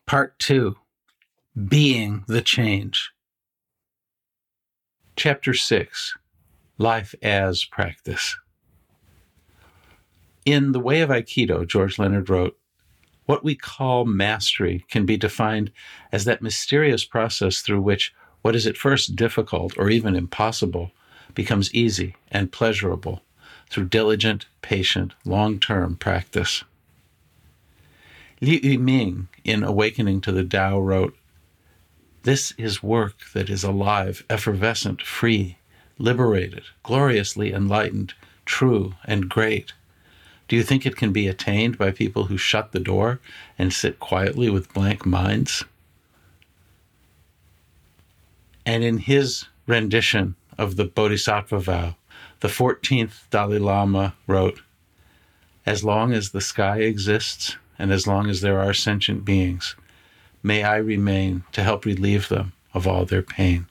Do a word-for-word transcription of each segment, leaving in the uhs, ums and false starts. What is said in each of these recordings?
Part two, Being the Change. Chapter six, Life as Practice. In The Way of Aikido, George Leonard wrote, "What we call mastery can be defined as that mysterious process through which what is at first difficult or even impossible becomes easy and pleasurable through diligent, patient, long-term practice." Liu Yiming, in Awakening to the Tao, wrote, "This is work that is alive, effervescent, free, liberated, gloriously enlightened, true, and great. Do you think it can be attained by people who shut the door and sit quietly with blank minds?" And in his rendition of the Bodhisattva vow, the fourteenth Dalai Lama wrote, "As long as the sky exists, and as long as there are sentient beings, may I remain to help relieve them of all their pain."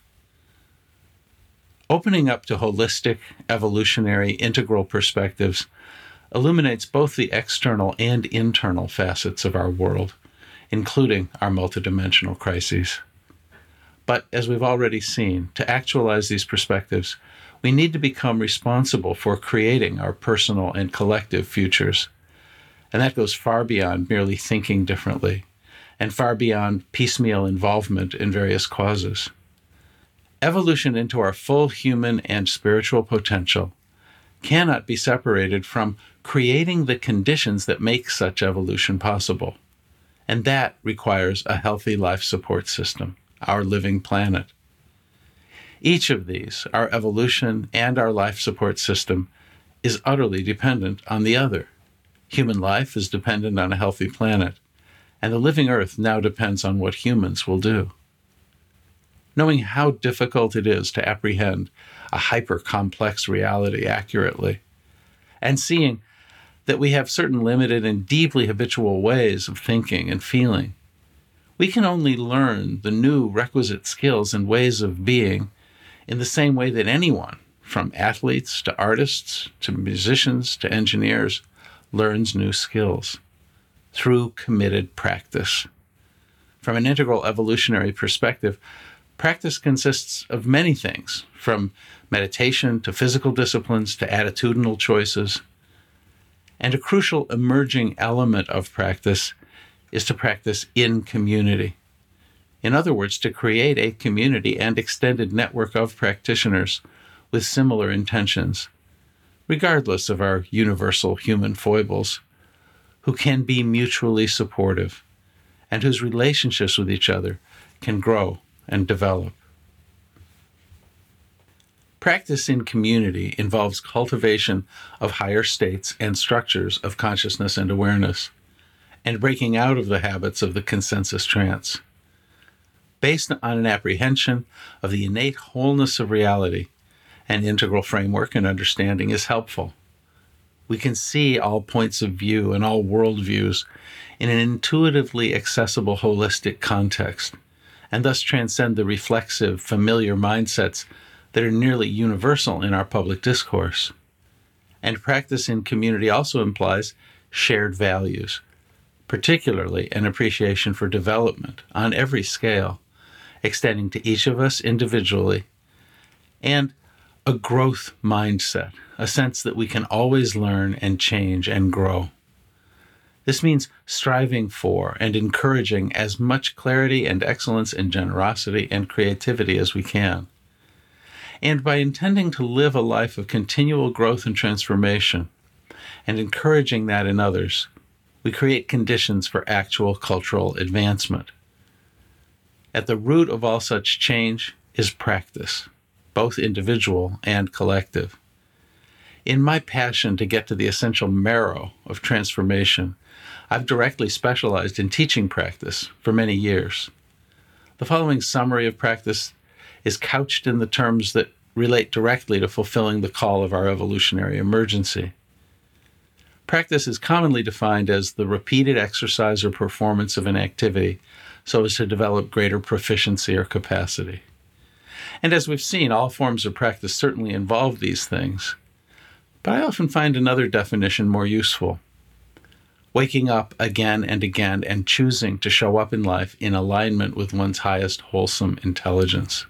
Opening up to holistic, evolutionary, integral perspectives illuminates both the external and internal facets of our world, including our multidimensional crises. But as we've already seen, to actualize these perspectives, we need to become responsible for creating our personal and collective futures. And that goes far beyond merely thinking differently, and far beyond piecemeal involvement in various causes. Evolution into our full human and spiritual potential cannot be separated from creating the conditions that make such evolution possible. And that requires a healthy life support system, our living planet. Each of these, our evolution and our life support system, is utterly dependent on the other. Human life is dependent on a healthy planet, and the living earth now depends on what humans will do. Knowing how difficult it is to apprehend a hyper-complex reality accurately, and seeing that we have certain limited and deeply habitual ways of thinking and feeling, we can only learn the new requisite skills and ways of being in the same way that anyone, from athletes to artists to musicians to engineers, learns new skills through committed practice. From an integral evolutionary perspective, practice consists of many things, from meditation to physical disciplines to attitudinal choices. And a crucial emerging element of practice is to practice in community. In other words, to create a community and extended network of practitioners with similar intentions, regardless of our universal human foibles, who can be mutually supportive and whose relationships with each other can grow and develop. Practice in community involves cultivation of higher states and structures of consciousness and awareness, and breaking out of the habits of the consensus trance. Based on an apprehension of the innate wholeness of reality, an integral framework and understanding is helpful. We can see all points of view and all worldviews in an intuitively accessible holistic context, and thus transcend the reflexive, familiar mindsets that are nearly universal in our public discourse. And practice in community also implies shared values, particularly an appreciation for development on every scale, extending to each of us individually, and a growth mindset, a sense that we can always learn and change and grow. This means striving for and encouraging as much clarity and excellence and generosity and creativity as we can. And by intending to live a life of continual growth and transformation, and encouraging that in others, we create conditions for actual cultural advancement. At the root of all such change is practice, both individual and collective. In my passion to get to the essential marrow of transformation, I've directly specialized in teaching practice for many years. The following summary of practice is couched in the terms that relate directly to fulfilling the call of our evolutionary emergency. Practice is commonly defined as the repeated exercise or performance of an activity so as to develop greater proficiency or capacity. And as we've seen, all forms of practice certainly involve these things. But I often find another definition more useful. waking up again and again and choosing to show up in life in alignment with one's highest wholesome intelligence.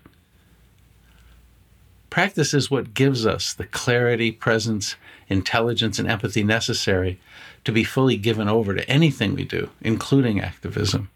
Practice is what gives us the clarity, presence, intelligence, and empathy necessary to be fully given over to anything we do, including activism.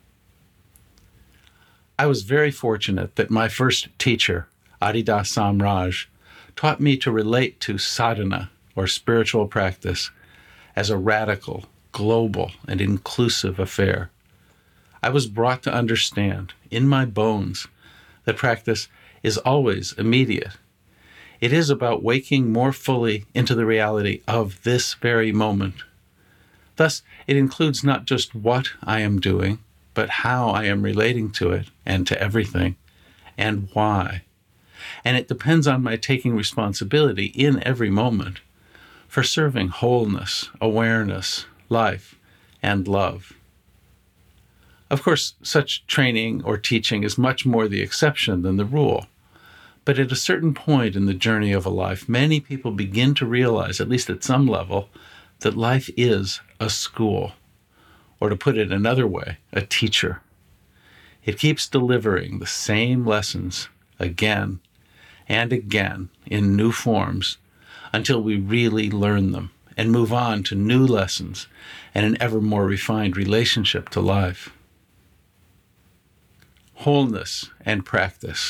I was very fortunate that my first teacher, Adidas Samraj, taught me to relate to sadhana, or spiritual practice, as a radical, global, and inclusive affair. I was brought to understand, in my bones, that practice is always immediate. It is about waking more fully into the reality of this very moment. Thus, it includes not just what I am doing, but how I am relating to it and to everything, and why. And it depends on my taking responsibility in every moment for serving wholeness, awareness, life, and love. Of course, such training or teaching is much more the exception than the rule. But at a certain point in the journey of a life, many people begin to realize, at least at some level, that life is a school, or to put it another way, a teacher. It keeps delivering the same lessons again and again in new forms until we really learn them and move on to new lessons and an ever more refined relationship to life. Wholeness and practice.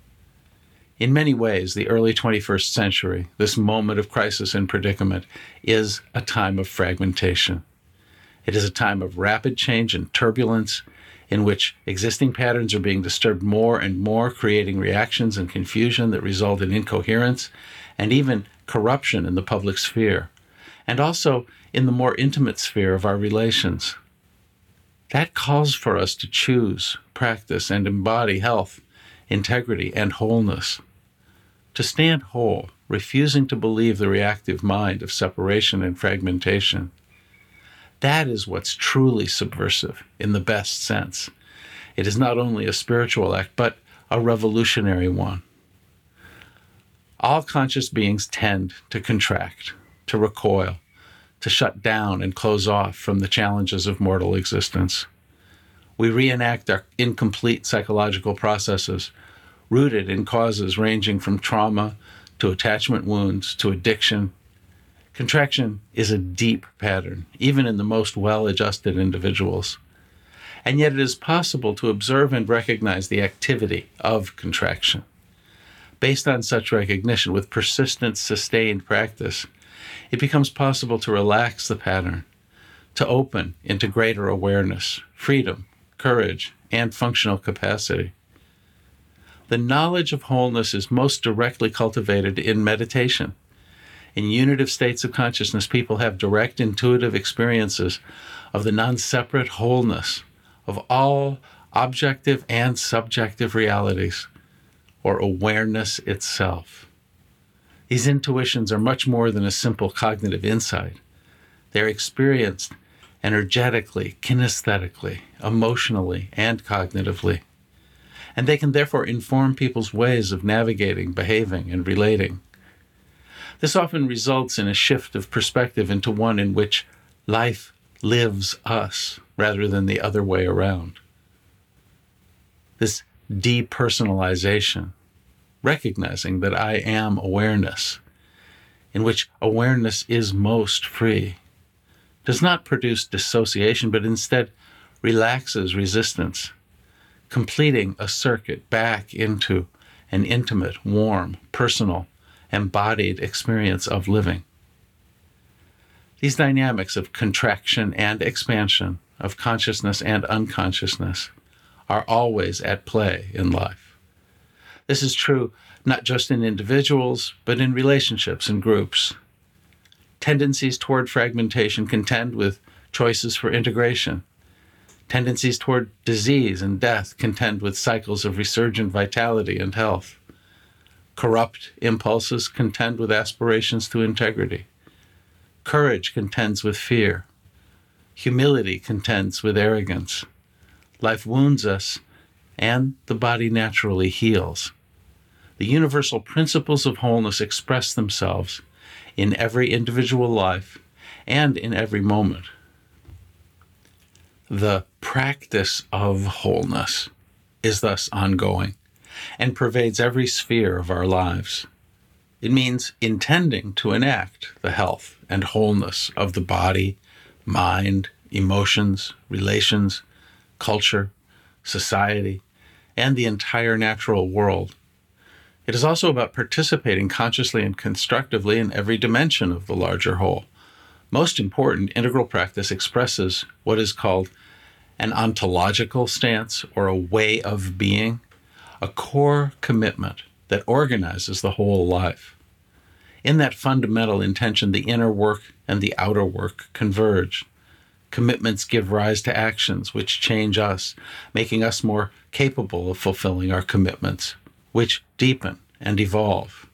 In many ways, the early twenty-first century, this moment of crisis and predicament, is a time of fragmentation. It is a time of rapid change and turbulence in which existing patterns are being disturbed more and more, creating reactions and confusion that result in incoherence and even corruption in the public sphere, and also in the more intimate sphere of our relations. That calls for us to choose, practice, and embody health, integrity, and wholeness. To stand whole, refusing to believe the reactive mind of separation and fragmentation. That is what's truly subversive in the best sense. It is not only a spiritual act, but a revolutionary one. All conscious beings tend to contract, to recoil, to shut down and close off from the challenges of mortal existence. We reenact our incomplete psychological processes, rooted in causes ranging from trauma to attachment wounds to addiction. Contraction is a deep pattern, even in the most well-adjusted individuals. And yet it is possible to observe and recognize the activity of contraction. Based on such recognition, with persistent, sustained practice, it becomes possible to relax the pattern, to open into greater awareness, freedom, courage, and functional capacity. The knowledge of wholeness is most directly cultivated in meditation. In unitive states of consciousness, people have direct intuitive experiences of the non-separate wholeness of all objective and subjective realities, or awareness itself. These intuitions are much more than a simple cognitive insight. They're experienced energetically, kinesthetically, emotionally, and cognitively. And they can therefore inform people's ways of navigating, behaving, and relating. This often results in a shift of perspective into one in which life lives us rather than the other way around. This depersonalization, recognizing that I am awareness, in which awareness is most free, does not produce dissociation, but instead relaxes resistance, completing a circuit back into an intimate, warm, personal, embodied experience of living. These dynamics of contraction and expansion, of consciousness and unconsciousness, are always at play in life. This is true not just in individuals, but in relationships and groups. Tendencies toward fragmentation contend with choices for integration. Tendencies toward disease and death contend with cycles of resurgent vitality and health. Corrupt impulses contend with aspirations to integrity. Courage contends with fear. Humility contends with arrogance. Life wounds us, and the body naturally heals. The universal principles of wholeness express themselves in every individual life and in every moment. The practice of wholeness is thus ongoing and pervades every sphere of our lives. It means intending to enact the health and wholeness of the body, mind, emotions, relations, culture, society, and the entire natural world. It is also about participating consciously and constructively in every dimension of the larger whole. Most important, integral practice expresses what is called an ontological stance or a way of being, a core commitment that organizes the whole life. In that fundamental intention, the inner work and the outer work converge. Commitments give rise to actions which change us, making us more capable of fulfilling our commitments, which deepen and evolve.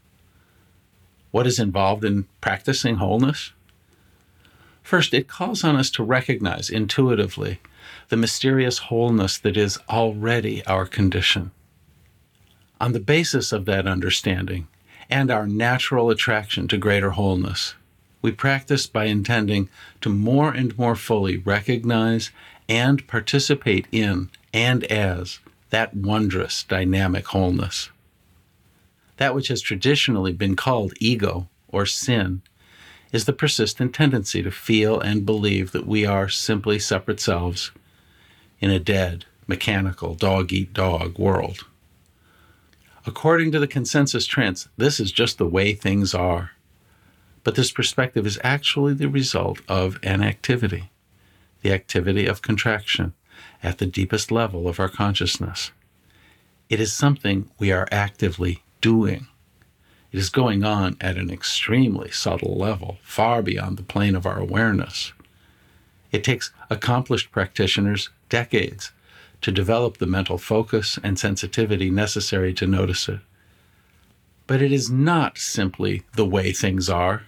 What is involved in practicing wholeness? First, it calls on us to recognize intuitively the mysterious wholeness that is already our condition. On the basis of that understanding and our natural attraction to greater wholeness, we practice by intending to more and more fully recognize and participate in and as that wondrous dynamic wholeness. That which has traditionally been called ego or sin is the persistent tendency to feel and believe that we are simply separate selves in a dead, mechanical, dog-eat-dog world. According to the consensus trance, this is just the way things are. But this perspective is actually the result of an activity, the activity of contraction at the deepest level of our consciousness. It is something we are actively doing. It is going on at an extremely subtle level, far beyond the plane of our awareness. It takes accomplished practitioners decades to develop the mental focus and sensitivity necessary to notice it. But it is not simply the way things are.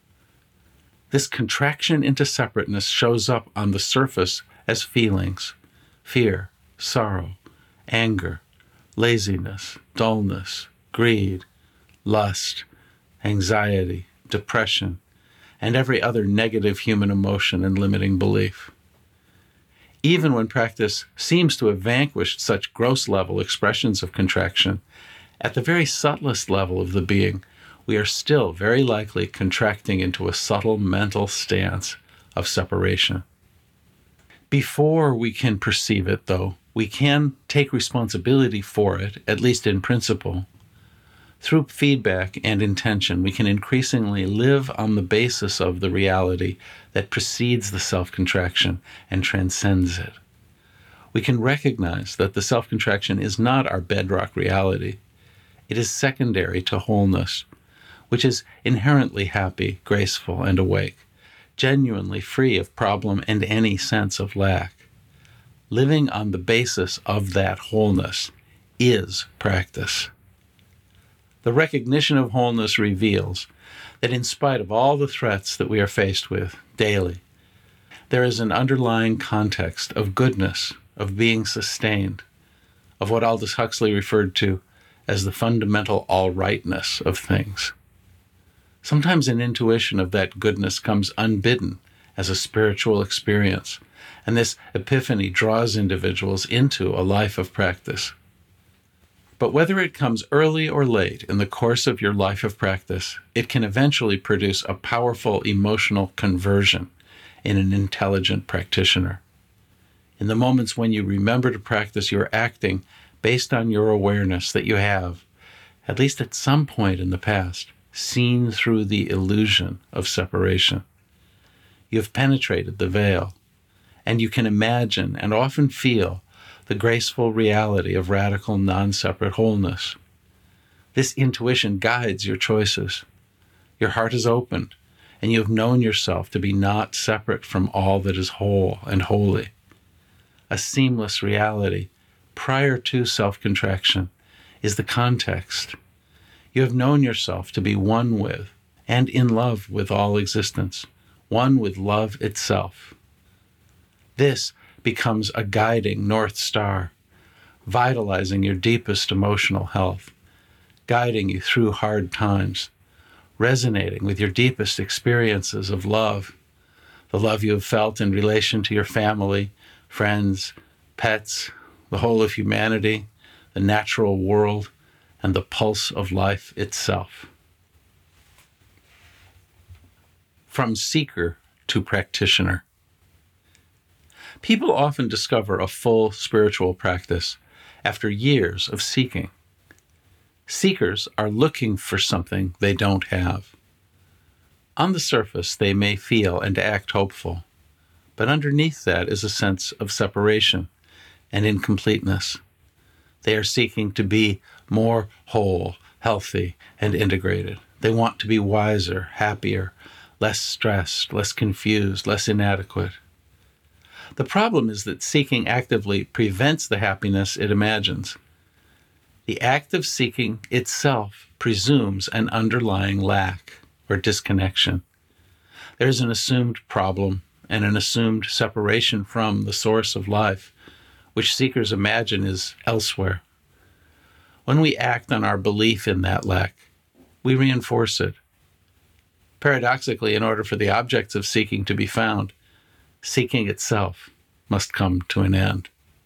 This contraction into separateness shows up on the surface as feelings: fear, sorrow, anger, laziness, dullness, greed, lust, anxiety, depression, and every other negative human emotion and limiting belief. Even when practice seems to have vanquished such gross-level expressions of contraction, at the very subtlest level of the being, we are still very likely contracting into a subtle mental stance of separation. Before we can perceive it, though, we can take responsibility for it, at least in principle. Through feedback and intention, we can increasingly live on the basis of the reality that precedes the self-contraction and transcends it. We can recognize that the self-contraction is not our bedrock reality. It is secondary to wholeness, which is inherently happy, graceful, and awake, genuinely free of problem and any sense of lack. Living on the basis of that wholeness is practice. The recognition of wholeness reveals that in spite of all the threats that we are faced with daily, there is an underlying context of goodness, of being sustained, of what Aldous Huxley referred to as the fundamental all-rightness of things. Sometimes an intuition of that goodness comes unbidden as a spiritual experience, and this epiphany draws individuals into a life of practice. But whether it comes early or late in the course of your life of practice, it can eventually produce a powerful emotional conversion in an intelligent practitioner. In the moments when you remember to practice, you're acting based on your awareness that you have, at least at some point in the past, seen through the illusion of separation. You have penetrated the veil, and you can imagine and often feel the graceful reality of radical non-separate wholeness. This intuition guides your choices. Your heart is opened, and you have known yourself to be not separate from all that is whole and holy. A seamless reality prior to self-contraction is the context. You have known yourself to be one with and in love with all existence, one with love itself. This becomes a guiding North Star, vitalizing your deepest emotional health, guiding you through hard times, resonating with your deepest experiences of love, the love you have felt in relation to your family, friends, pets, the whole of humanity, the natural world, and the pulse of life itself. From seeker to practitioner. People often discover a full spiritual practice after years of seeking. Seekers are looking for something they don't have. On the surface, they may feel and act hopeful, but underneath that is a sense of separation and incompleteness. They are seeking to be more whole, healthy, and integrated. They want to be wiser, happier, less stressed, less confused, less inadequate. The problem is that seeking actively prevents the happiness it imagines. The act of seeking itself presumes an underlying lack or disconnection. There's an assumed problem and an assumed separation from the source of life, which seekers imagine is elsewhere. When we act on our belief in that lack, we reinforce it. Paradoxically, in order for the objects of seeking to be found, seeking itself must come to an end.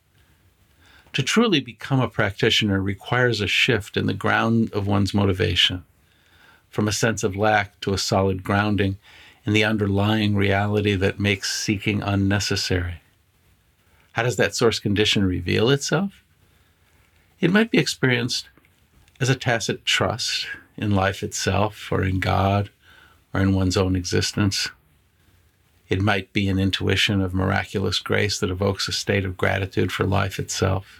To truly become a practitioner requires a shift in the ground of one's motivation, from a sense of lack to a solid grounding in the underlying reality that makes seeking unnecessary. How does that source condition reveal itself? It might be experienced as a tacit trust in life itself, or in God, or in one's own existence. It might be an intuition of miraculous grace that evokes a state of gratitude for life itself.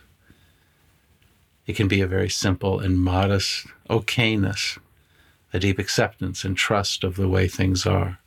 It can be a very simple and modest okayness, a deep acceptance and trust of the way things are.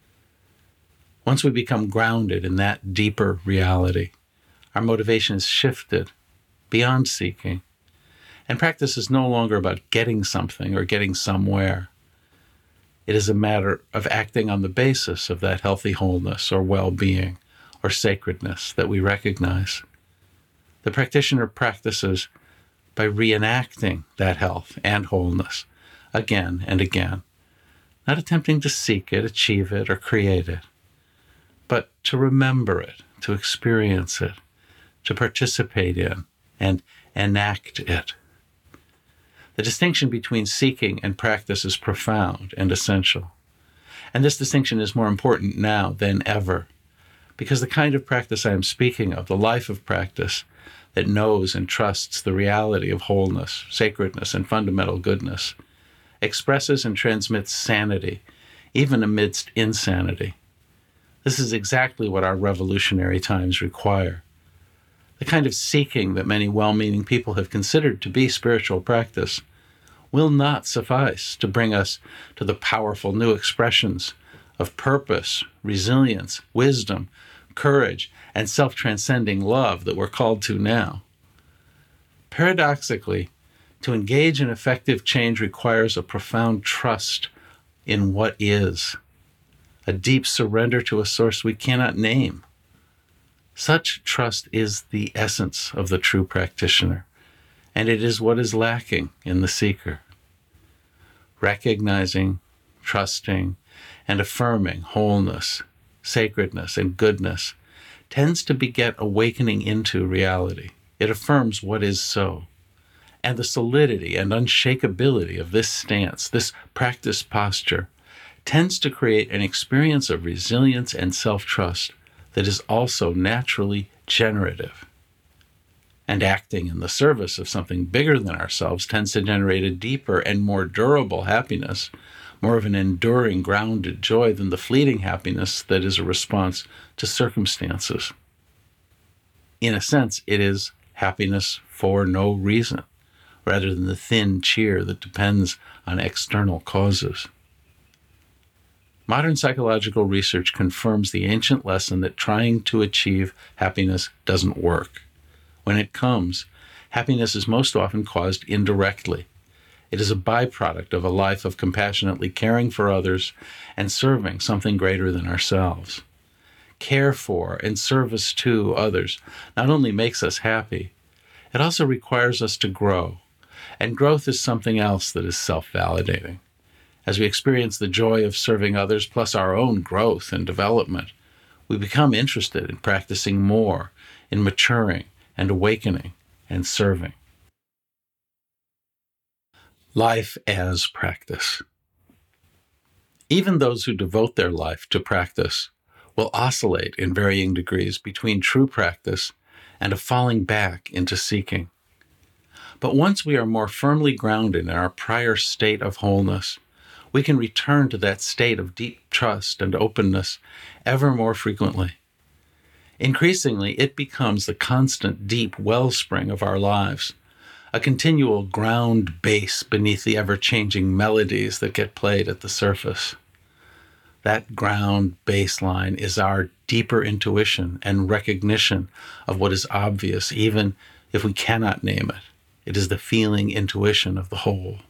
Once we become grounded in that deeper reality, our motivation is shifted beyond seeking, and practice is no longer about getting something or getting somewhere. It is a matter of acting on the basis of that healthy wholeness or well-being or sacredness that we recognize. The practitioner practices by reenacting that health and wholeness again and again, not attempting to seek it, achieve it, or create it, but to remember it, to experience it, to participate in and enact it. The distinction between seeking and practice is profound and essential. And this distinction is more important now than ever, because the kind of practice I am speaking of, the life of practice that knows and trusts the reality of wholeness, sacredness, and fundamental goodness, expresses and transmits sanity, even amidst insanity. This is exactly what our revolutionary times require. The kind of seeking that many well-meaning people have considered to be spiritual practice will not suffice to bring us to the powerful new expressions of purpose, resilience, wisdom, courage, and self-transcending love that we're called to now. Paradoxically, to engage in effective change requires a profound trust in what is, a deep surrender to a source we cannot name. Such trust is the essence of the true practitioner, and it is what is lacking in the seeker. Recognizing, trusting, and affirming wholeness, sacredness, and goodness tends to beget awakening into reality. It affirms what is so. And the solidity and unshakability of this stance, this practice posture, tends to create an experience of resilience and self-trust that is also naturally generative. And acting in the service of something bigger than ourselves tends to generate a deeper and more durable happiness, more of an enduring, grounded joy than the fleeting happiness that is a response to circumstances. In a sense, it is happiness for no reason, rather than the thin cheer that depends on external causes. Modern psychological research confirms the ancient lesson that trying to achieve happiness doesn't work. When it comes, happiness is most often caused indirectly. It is a byproduct of a life of compassionately caring for others and serving something greater than ourselves. Care for and service to others not only makes us happy, it also requires us to grow. And growth is something else that is self-validating. As we experience the joy of serving others plus our own growth and development, we become interested in practicing more in maturing and awakening and serving. Life as practice. Even those who devote their life to practice will oscillate in varying degrees between true practice and a falling back into seeking. But once we are more firmly grounded in our prior state of wholeness, we can return to that state of deep trust and openness ever more frequently. Increasingly, it becomes the constant deep wellspring of our lives, a continual ground base beneath the ever-changing melodies that get played at the surface. That ground baseline is our deeper intuition and recognition of what is obvious, even if we cannot name it. It is the feeling intuition of the whole.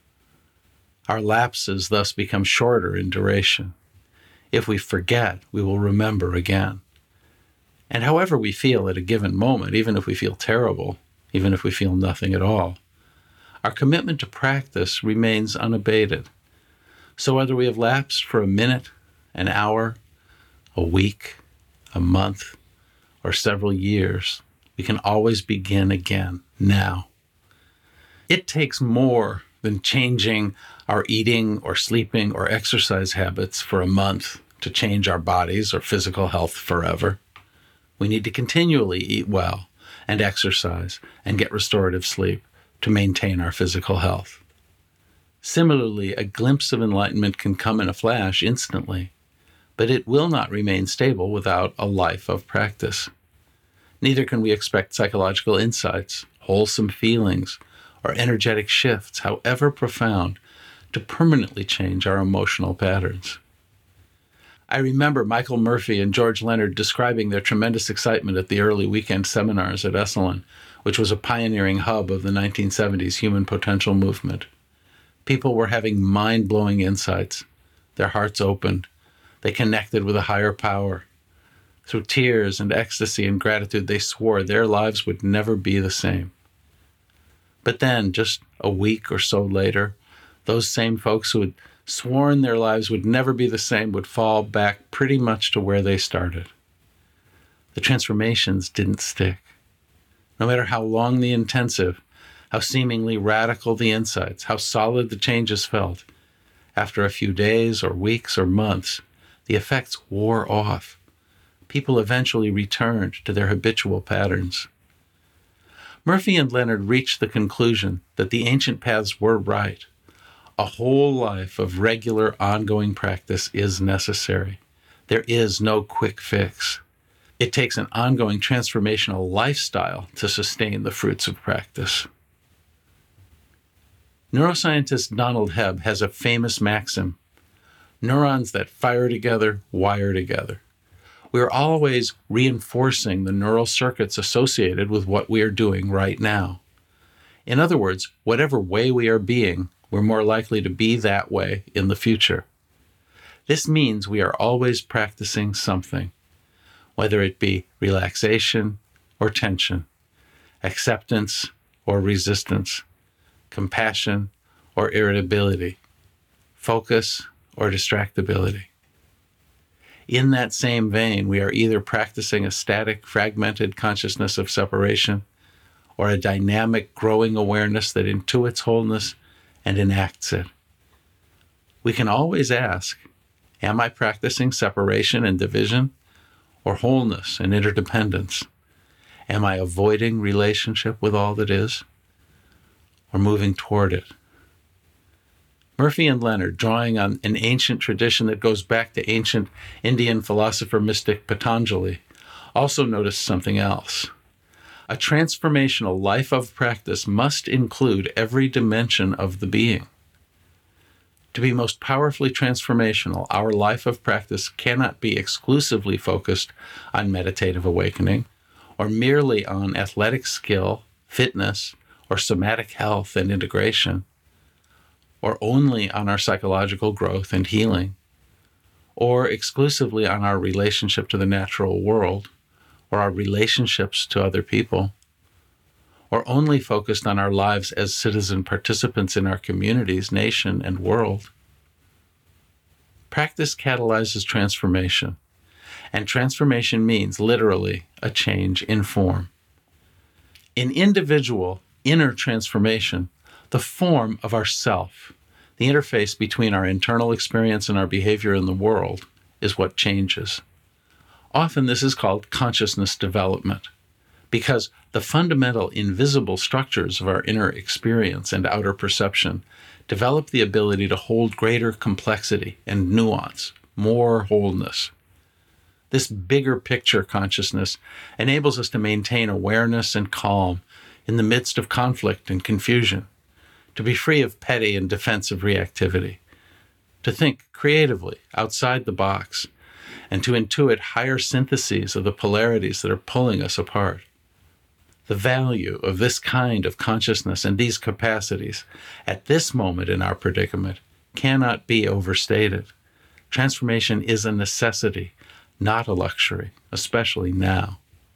Our lapses thus become shorter in duration. If we forget, we will remember again. And however we feel at a given moment, even if we feel terrible, even if we feel nothing at all, our commitment to practice remains unabated. So whether we have lapsed for a minute, an hour, a week, a month, or several years, we can always begin again, now. It takes more than changing our eating or sleeping or exercise habits for a month to change our bodies or physical health forever. We need to continually eat well and exercise and get restorative sleep to maintain our physical health. Similarly, a glimpse of enlightenment can come in a flash instantly, but it will not remain stable without a life of practice. Neither can we expect psychological insights, wholesome feelings, or energetic shifts, however profound, to permanently change our emotional patterns. I remember Michael Murphy and George Leonard describing their tremendous excitement at the early weekend seminars at Esalen, which was a pioneering hub of the nineteen seventies human potential movement. People were having mind-blowing insights. Their hearts opened. They connected with a higher power. Through tears and ecstasy and gratitude, they swore their lives would never be the same. But then, just a week or so later, those same folks who had sworn their lives would never be the same would fall back pretty much to where they started. The transformations didn't stick. No matter how long the intensive, how seemingly radical the insights, how solid the changes felt, after a few days or weeks or months, the effects wore off. People eventually returned to their habitual patterns. Murphy and Leonard reached the conclusion that the ancient paths were right. A whole life of regular, ongoing practice is necessary. There is no quick fix. It takes an ongoing transformational lifestyle to sustain the fruits of practice. Neuroscientist Donald Hebb has a famous maxim: neurons that fire together wire together. We are always reinforcing the neural circuits associated with what we are doing right now. In other words, whatever way we are being, we're more likely to be that way in the future. This means we are always practicing something, whether it be relaxation or tension, acceptance or resistance, compassion or irritability, focus or distractibility. In that same vein, we are either practicing a static, fragmented consciousness of separation or a dynamic, growing awareness that intuits wholeness and enacts it. We can always ask, am I practicing separation and division or wholeness and interdependence? Am I avoiding relationship with all that is or moving toward it? Murphy and Leonard, drawing on an ancient tradition that goes back to ancient Indian philosopher mystic Patanjali, also noticed something else. A transformational life of practice must include every dimension of the being. To be most powerfully transformational, our life of practice cannot be exclusively focused on meditative awakening or merely on athletic skill, fitness, or somatic health and integration, or only on our psychological growth and healing, or exclusively on our relationship to the natural world, or our relationships to other people, or only focused on our lives as citizen participants in our communities, nation, and world. Practice catalyzes transformation, And transformation means literally a change in form. In individual inner transformation, the form of our self, the interface between our internal experience and our behavior in the world, is what changes. Often this is called consciousness development, because the fundamental invisible structures of our inner experience and outer perception develop the ability to hold greater complexity and nuance, more wholeness. This bigger picture consciousness enables us to maintain awareness and calm in the midst of conflict and confusion, to be free of petty and defensive reactivity, to think creatively outside the box, and to intuit higher syntheses of the polarities that are pulling us apart. The value of this kind of consciousness and these capacities at this moment in our predicament cannot be overstated. Transformation is a necessity, not a luxury, especially now.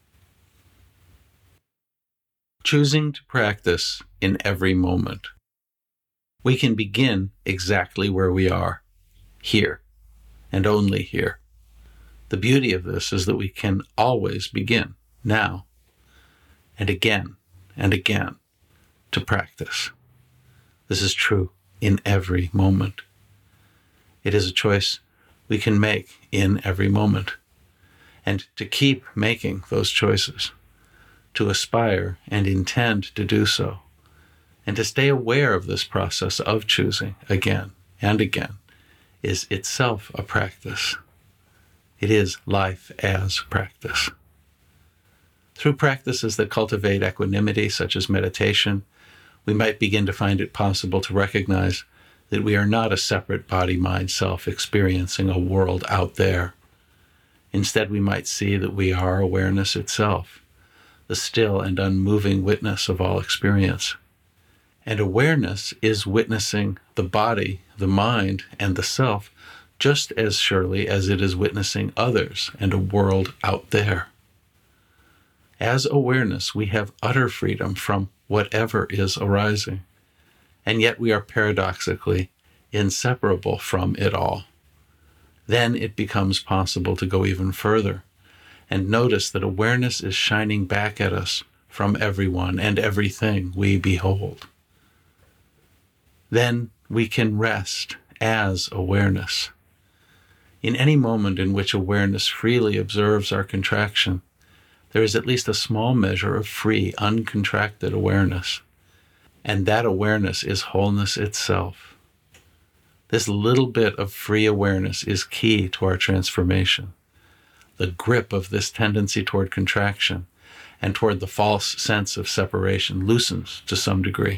Choosing to practice in every moment. We can begin exactly where we are, here, and only here. The beauty of this is that we can always begin, now, and again and again, to practice. This is true in every moment. It is a choice we can make in every moment, and to keep making those choices, to aspire and intend to do so, and to stay aware of this process of choosing again and again is itself a practice. It is life as practice. Through practices that cultivate equanimity, such as meditation, we might begin to find it possible to recognize that we are not a separate body-mind self experiencing a world out there. Instead, we might see that we are awareness itself, the still and unmoving witness of all experience. And awareness is witnessing the body, the mind, and the self just as surely as it is witnessing others and a world out there. As awareness, we have utter freedom from whatever is arising, and yet we are paradoxically inseparable from it all. Then it becomes possible to go even further and notice that awareness is shining back at us from everyone and everything we behold. Then we can rest as awareness. In any moment in which awareness freely observes our contraction, there is at least a small measure of free, uncontracted awareness, and that awareness is wholeness itself. This little bit of free awareness is key to our transformation. The grip of this tendency toward contraction and toward the false sense of separation loosens to some degree.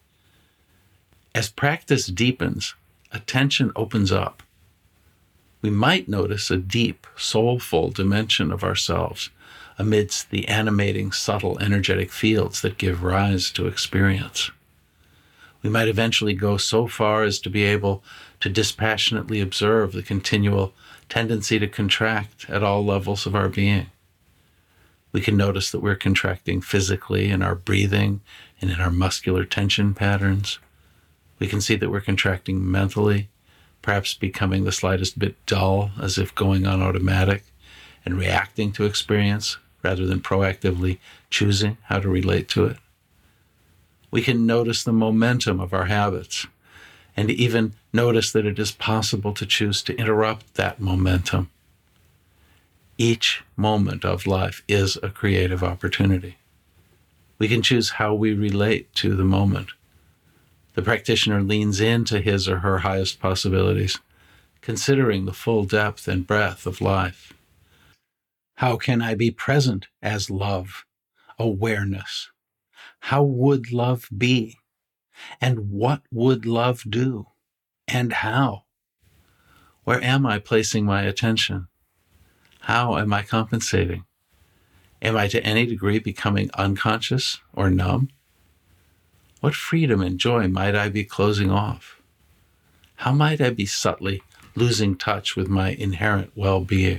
As practice deepens, attention opens up. We might notice a deep, soulful dimension of ourselves amidst the animating, subtle, energetic fields that give rise to experience. We might eventually go so far as to be able to dispassionately observe the continual tendency to contract at all levels of our being. We can notice that we're contracting physically in our breathing and in our muscular tension patterns. We can see that we're contracting mentally, perhaps becoming the slightest bit dull, as if going on automatic, and reacting to experience rather than proactively choosing how to relate to it. We can notice the momentum of our habits, and even notice that it is possible to choose to interrupt that momentum. Each moment of life is a creative opportunity. We can choose how we relate to the moment. The practitioner leans into his or her highest possibilities, considering the full depth and breadth of life. How can I be present as love, awareness? How would love be? And what would love do? And how? Where am I placing my attention? How am I compensating? Am I to any degree becoming unconscious or numb? What freedom and joy might I be closing off? How might I be subtly losing touch with my inherent well-being?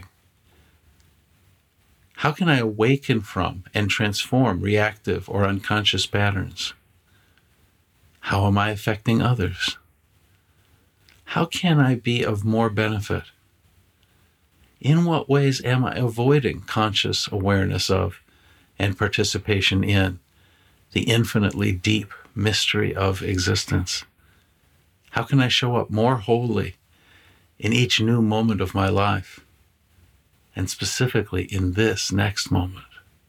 How can I awaken from and transform reactive or unconscious patterns? How am I affecting others? How can I be of more benefit? In what ways am I avoiding conscious awareness of and participation in the infinitely deep mystery of existence? How can I show up more wholly in each new moment of my life, and specifically in this next moment?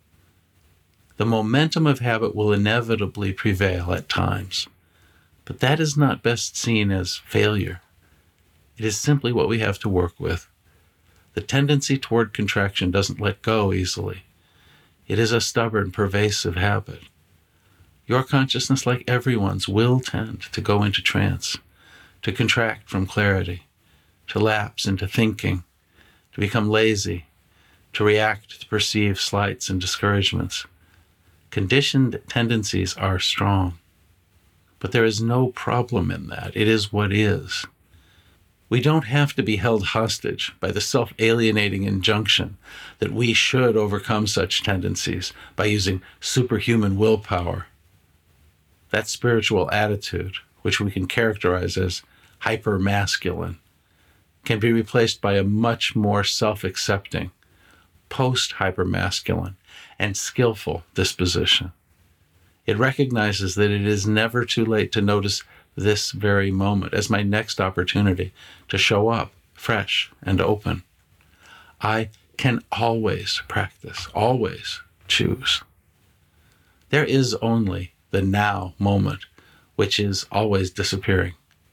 The momentum of habit will inevitably prevail at times, but that is not best seen as failure. It is simply what we have to work with. The tendency toward contraction doesn't let go easily. It is a stubborn, pervasive habit. Your consciousness, like everyone's, will tend to go into trance, to contract from clarity, to lapse into thinking, to become lazy, to react to perceived slights and discouragements. Conditioned tendencies are strong, but there is no problem in that. It is what is. We don't have to be held hostage by the self-alienating injunction that we should overcome such tendencies by using superhuman willpower. That spiritual attitude, which we can characterize as hyper-masculine, can be replaced by a much more self-accepting, post-hyper-masculine, and skillful disposition. It recognizes that it is never too late to notice this very moment as my next opportunity to show up fresh and open. I can always practice, always choose. There is only the now moment, which is always disappearing.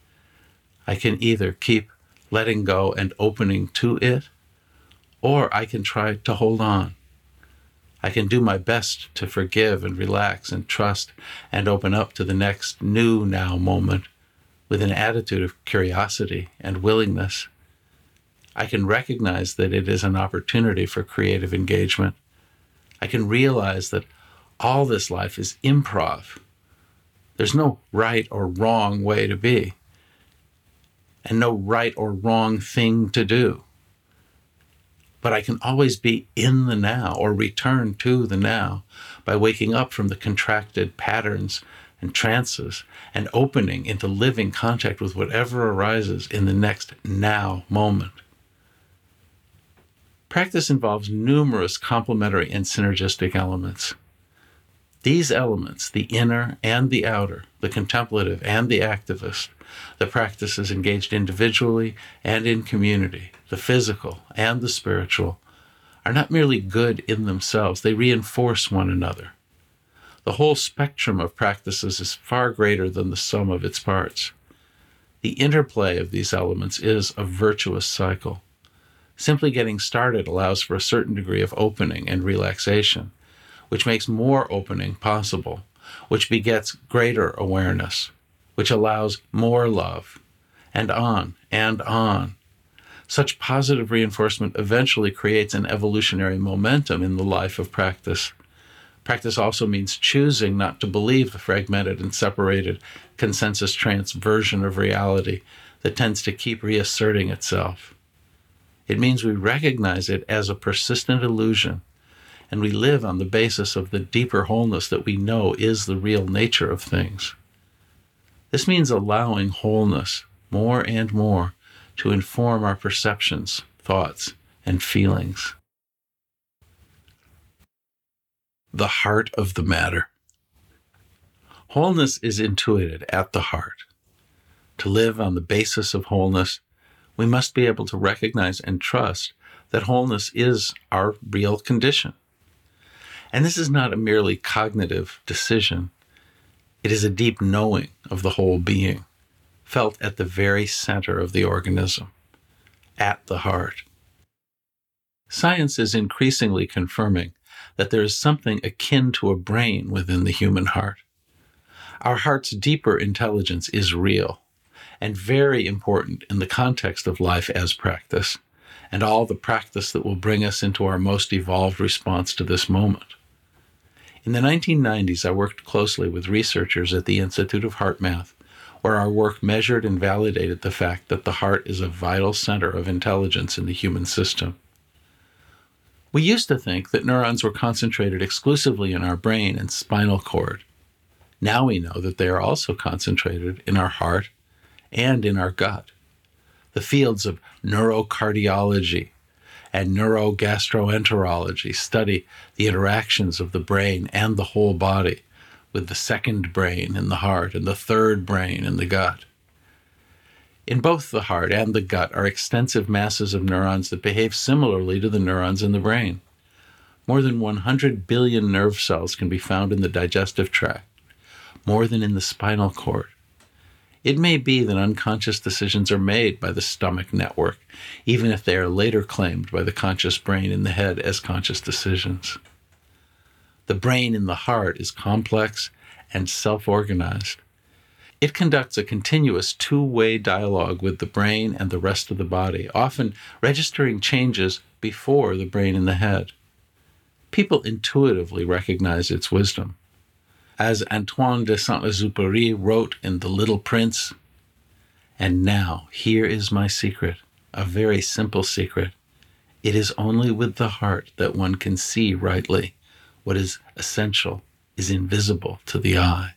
I can either keep letting go and opening to it, or I can try to hold on. I can do my best to forgive and relax and trust and open up to the next new now moment with an attitude of curiosity and willingness. I can recognize that it is an opportunity for creative engagement. I can realize that all this life is improv. There's no right or wrong way to be, and no right or wrong thing to do. But I can always be in the now or return to the now by waking up from the contracted patterns and trances and opening into living contact with whatever arises in the next now moment. Practice involves numerous complementary and synergistic elements. These elements, the inner and the outer, the contemplative and the activist, the practices engaged individually and in community, the physical and the spiritual, are not merely good in themselves, they reinforce one another. The whole spectrum of practices is far greater than the sum of its parts. The interplay of these elements is a virtuous cycle. Simply getting started allows for a certain degree of opening and relaxation, which makes more opening possible, which begets greater awareness, which allows more love, and on and on. Such positive reinforcement eventually creates an evolutionary momentum in the life of practice. Practice also means choosing not to believe the fragmented and separated consensus trance version of reality that tends to keep reasserting itself. It means we recognize it as a persistent illusion, and we live on the basis of the deeper wholeness that we know is the real nature of things. This means allowing wholeness more and more to inform our perceptions, thoughts, and feelings. The heart of the matter. Wholeness is intuited at the heart. To live on the basis of wholeness, we must be able to recognize and trust that wholeness is our real condition. And this is not a merely cognitive decision. It is a deep knowing of the whole being, felt at the very center of the organism, at the heart. Science is increasingly confirming that there is something akin to a brain within the human heart. Our heart's deeper intelligence is real and very important in the context of life as practice, and all the practice that will bring us into our most evolved response to this moment. In the nineteen nineties, I worked closely with researchers at the Institute of HeartMath, where our work measured and validated the fact that the heart is a vital center of intelligence in the human system. We used to think that neurons were concentrated exclusively in our brain and spinal cord. Now we know that they are also concentrated in our heart and in our gut. The fields of neurocardiology and neurogastroenterology study the interactions of the brain and the whole body with the second brain in the heart and the third brain in the gut. In both the heart and the gut are extensive masses of neurons that behave similarly to the neurons in the brain. More than one hundred billion nerve cells can be found in the digestive tract, more than in the spinal cord. It may be that unconscious decisions are made by the stomach network, even if they are later claimed by the conscious brain in the head as conscious decisions. The brain in the heart is complex and self-organized. It conducts a continuous two-way dialogue with the brain and the rest of the body, often registering changes before the brain in the head. People intuitively recognize its wisdom. As Antoine de Saint-Exupéry wrote in The Little Prince, "And now here is my secret, a very simple secret. It is only with the heart that one can see rightly. What is essential is invisible to the eye."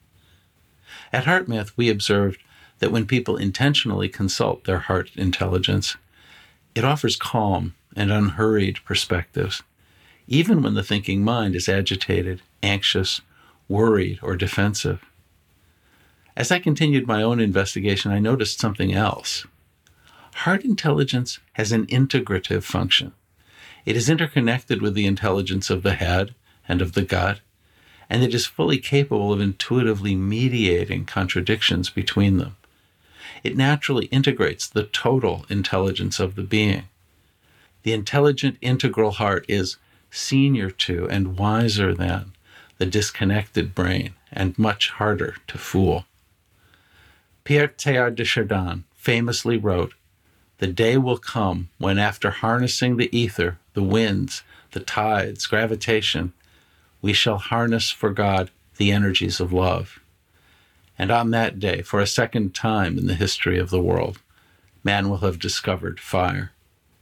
At HeartMath, we observed that when people intentionally consult their heart intelligence, it offers calm and unhurried perspectives, even when the thinking mind is agitated, anxious, worried, or defensive. As I continued my own investigation, I noticed something else. Heart intelligence has an integrative function. It is interconnected with the intelligence of the head and of the gut, and it is fully capable of intuitively mediating contradictions between them. It naturally integrates the total intelligence of the being. The intelligent integral heart is senior to and wiser than the disconnected brain, and much harder to fool. Pierre Teilhard de Chardin famously wrote, "The day will come when, after harnessing the ether, the winds, the tides, gravitation, we shall harness for God the energies of love. And on that day, for a second time in the history of the world, man will have discovered fire."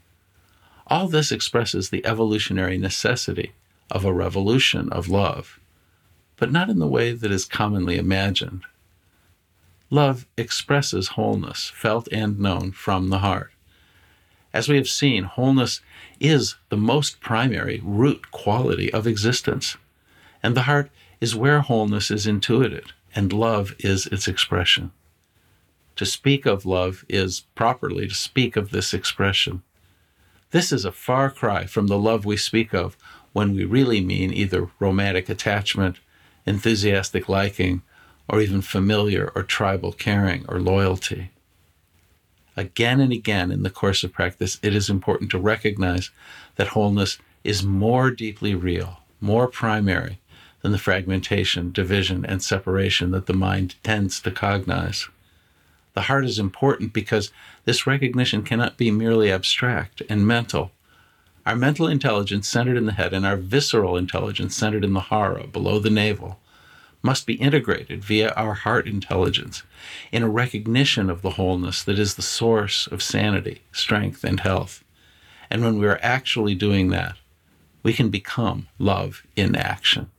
All this expresses the evolutionary necessity of a revolution of love, but not in the way that is commonly imagined. Love expresses wholeness, felt and known, from the heart. As we have seen, wholeness is the most primary root quality of existence, and the heart is where wholeness is intuited, and love is its expression. To speak of love is properly to speak of this expression. This is a far cry from the love we speak of when we really mean either romantic attachment, enthusiastic liking, or even familiar or tribal caring or loyalty. Again and again in the course of practice, it is important to recognize that wholeness is more deeply real, more primary than the fragmentation, division, and separation that the mind tends to cognize. The heart is important because this recognition cannot be merely abstract and mental. Our mental intelligence centered in the head and our visceral intelligence centered in the hara, below the navel, must be integrated via our heart intelligence in a recognition of the wholeness that is the source of sanity, strength, and health. And when we are actually doing that, we can become love in action.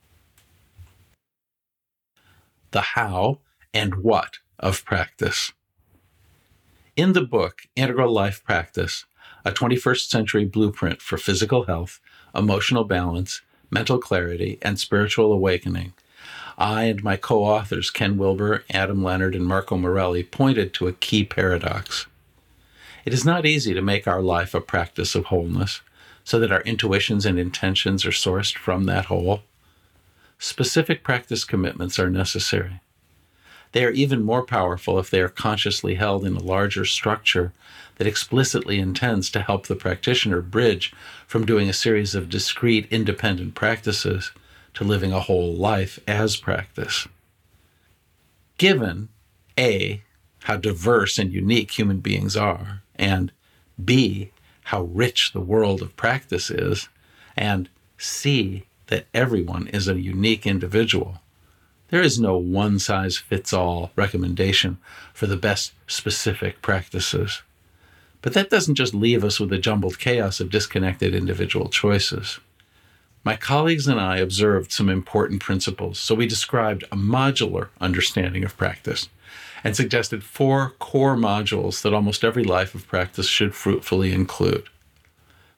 The how and what of practice. In the book, Integral Life Practice, a twenty-first century blueprint for physical health, emotional balance, mental clarity, and spiritual awakening, I and my co-authors, Ken Wilber, Adam Leonard, and Marco Morelli, pointed to a key paradox. It is not easy to make our life a practice of wholeness, so that our intuitions and intentions are sourced from that whole. Specific practice commitments are necessary. They are even more powerful if they are consciously held in a larger structure that explicitly intends to help the practitioner bridge from doing a series of discrete, independent practices to living a whole life as practice. Given, A, how diverse and unique human beings are, and B, how rich the world of practice is, and C, that everyone is a unique individual, there is no one-size-fits-all recommendation for the best specific practices. But that doesn't just leave us with a jumbled chaos of disconnected individual choices. My colleagues and I observed some important principles, so we described a modular understanding of practice and suggested four core modules that almost every life of practice should fruitfully include.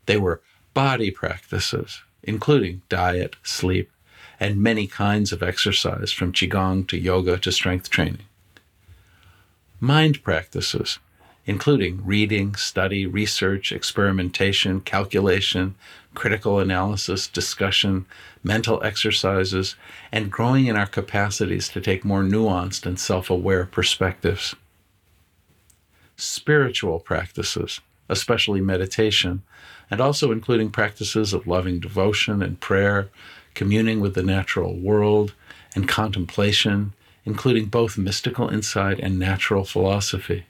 They were body practices, including diet, sleep, and many kinds of exercise, from Qigong to yoga to strength training. Mind practices, including reading, study, research, experimentation, calculation, critical analysis, discussion, mental exercises, and growing in our capacities to take more nuanced and self-aware perspectives. Spiritual practices, especially meditation, and also including practices of loving devotion and prayer, communing with the natural world, and contemplation, including both mystical insight and natural philosophy.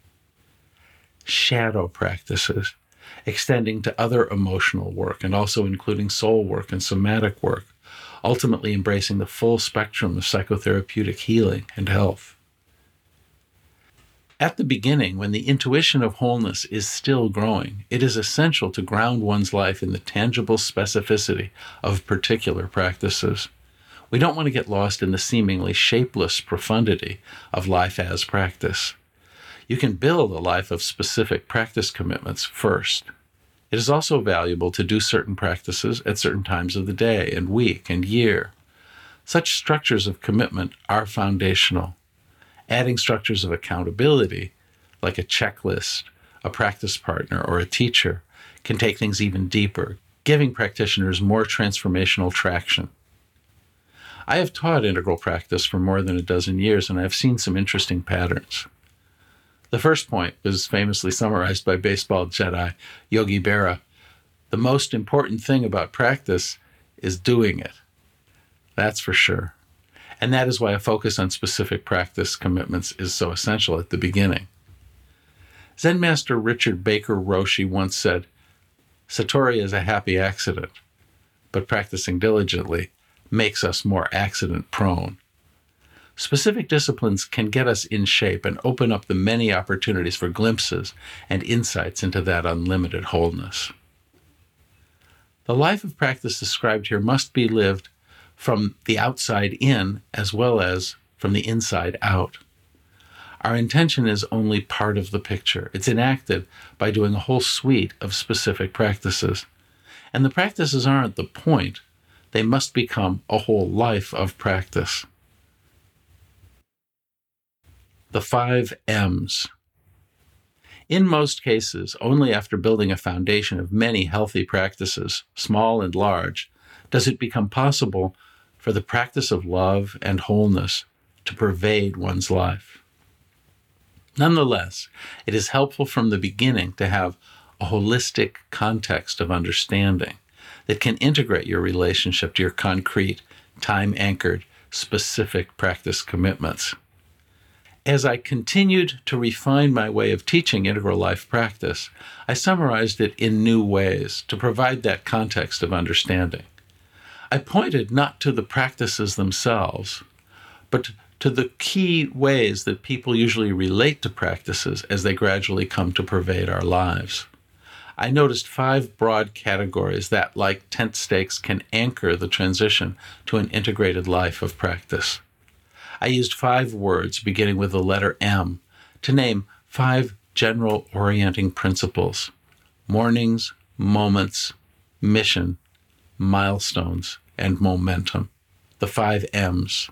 Shadow practices, extending to other emotional work and also including soul work and somatic work, ultimately embracing the full spectrum of psychotherapeutic healing and health. At the beginning, when the intuition of wholeness is still growing, it is essential to ground one's life in the tangible specificity of particular practices. We don't want to get lost in the seemingly shapeless profundity of life as practice. You can build a life of specific practice commitments first. It is also valuable to do certain practices at certain times of the day and week and year. Such structures of commitment are foundational. Adding structures of accountability, like a checklist, a practice partner, or a teacher, can take things even deeper, giving practitioners more transformational traction. I have taught integral practice for more than a dozen years, and I have seen some interesting patterns. The first point was famously summarized by baseball Jedi Yogi Berra. The most important thing about practice is doing it. That's for sure. And that is why a focus on specific practice commitments is so essential at the beginning. Zen master Richard Baker Roshi once said, "Satori is a happy accident, but practicing diligently makes us more accident-prone." Specific disciplines can get us in shape and open up the many opportunities for glimpses and insights into that unlimited wholeness. The life of practice described here must be lived from the outside in as well as from the inside out. Our intention is only part of the picture. It's enacted by doing a whole suite of specific practices. And the practices aren't the point. They must become a whole life of practice. The five M's. In most cases, only after building a foundation of many healthy practices, small and large, does it become possible for the practice of love and wholeness to pervade one's life. Nonetheless, it is helpful from the beginning to have a holistic context of understanding that can integrate your relationship to your concrete, time-anchored, specific practice commitments. As I continued to refine my way of teaching integral life practice, I summarized it in new ways to provide that context of understanding. I pointed not to the practices themselves, but to the key ways that people usually relate to practices as they gradually come to pervade our lives. I noticed five broad categories that, like tent stakes, can anchor the transition to an integrated life of practice. I used five words beginning with the letter M to name five general orienting principles: mornings, moments, mission, milestones, and momentum. The five M's.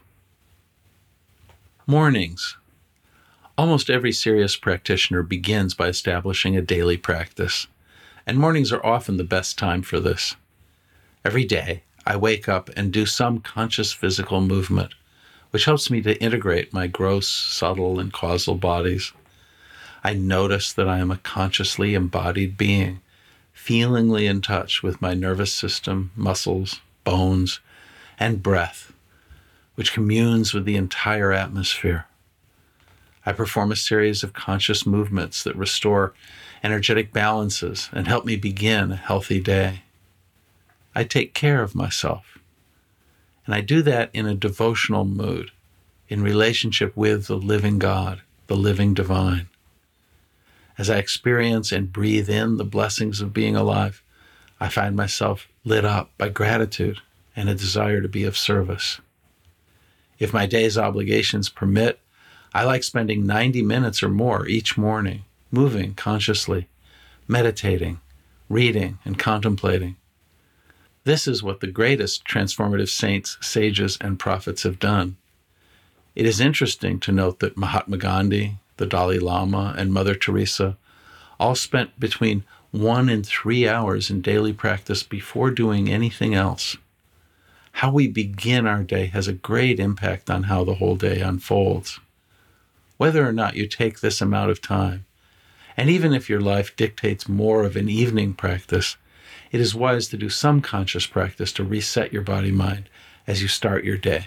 Mornings. Almost every serious practitioner begins by establishing a daily practice, and mornings are often the best time for this. Every day, I wake up and do some conscious physical movement, which helps me to integrate my gross, subtle, and causal bodies. I notice that I am a consciously embodied being, feelingly in touch with my nervous system, muscles, bones, and breath, which communes with the entire atmosphere. I perform a series of conscious movements that restore energetic balances and help me begin a healthy day. I take care of myself, and I do that in a devotional mood, in relationship with the living God, the living divine. As I experience and breathe in the blessings of being alive, I find myself lit up by gratitude and a desire to be of service. If my day's obligations permit, I like spending ninety minutes or more each morning, moving consciously, meditating, reading, and contemplating. This is what the greatest transformative saints, sages, and prophets have done. It is interesting to note that Mahatma Gandhi, the Dalai Lama, and Mother Teresa all spent between one and three hours in daily practice before doing anything else. How we begin our day has a great impact on how the whole day unfolds. Whether or not you take this amount of time, and even if your life dictates more of an evening practice, it is wise to do some conscious practice to reset your body-mind as you start your day.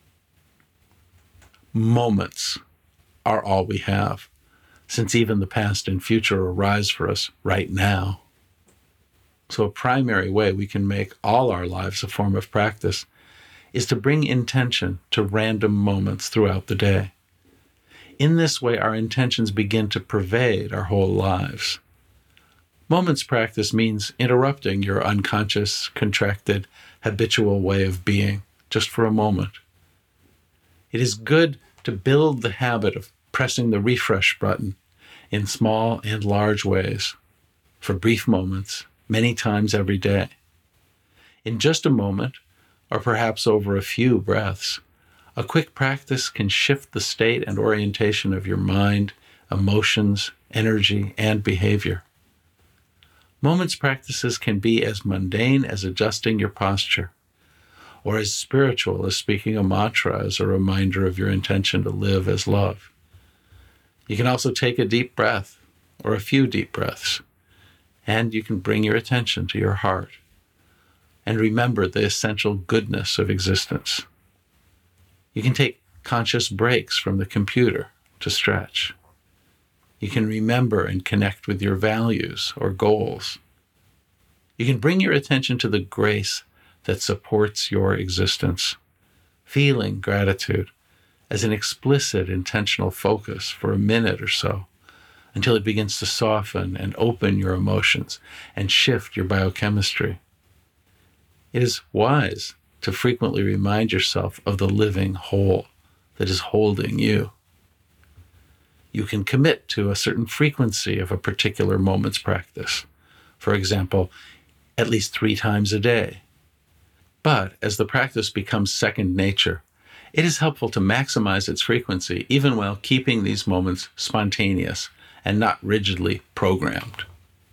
Moments are all we have, since even the past and future arise for us right now. So a primary way we can make all our lives a form of practice is to bring intention to random moments throughout the day. In this way, our intentions begin to pervade our whole lives. Moments practice means interrupting your unconscious, contracted, habitual way of being just for a moment. It is good to build the habit of pressing the refresh button in small and large ways for brief moments, many times every day. In just a moment, or perhaps over a few breaths, a quick practice can shift the state and orientation of your mind, emotions, energy, and behavior. Moments practices can be as mundane as adjusting your posture, or as spiritual as speaking a mantra as a reminder of your intention to live as love. You can also take a deep breath, or a few deep breaths, and you can bring your attention to your heart and remember the essential goodness of existence. You can take conscious breaks from the computer to stretch. You can remember and connect with your values or goals. You can bring your attention to the grace that supports your existence, feeling gratitude as an explicit intentional focus for a minute or so, until it begins to soften and open your emotions and shift your biochemistry. It is wise to frequently remind yourself of the living whole that is holding you. You can commit to a certain frequency of a particular moment's practice. For example, at least three times a day. But as the practice becomes second nature, it is helpful to maximize its frequency even while keeping these moments spontaneous and not rigidly programmed.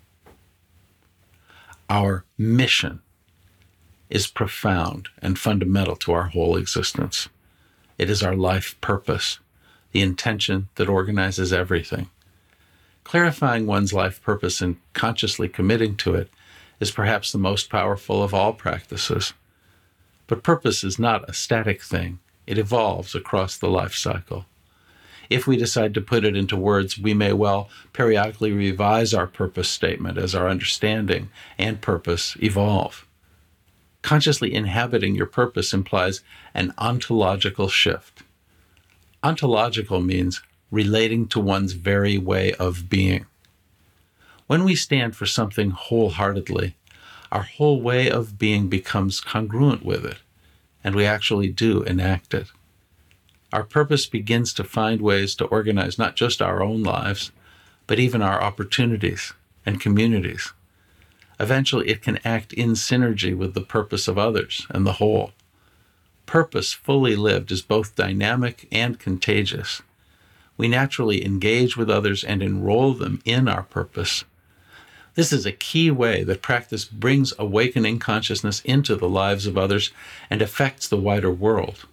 Our mission is profound and fundamental to our whole existence. It is our life purpose, the intention that organizes everything. Clarifying one's life purpose and consciously committing to it is perhaps the most powerful of all practices. But purpose is not a static thing. It evolves across the life cycle. If we decide to put it into words, we may well periodically revise our purpose statement as our understanding and purpose evolve. Consciously inhabiting your purpose implies an ontological shift. Ontological means relating to one's very way of being. When we stand for something wholeheartedly, our whole way of being becomes congruent with it, and we actually do enact it. Our purpose begins to find ways to organize not just our own lives, but even our opportunities and communities. Eventually, it can act in synergy with the purpose of others and the whole. Purpose fully lived is both dynamic and contagious. We naturally engage with others and enroll them in our purpose. This is a key way that practice brings awakening consciousness into the lives of others and affects the wider world.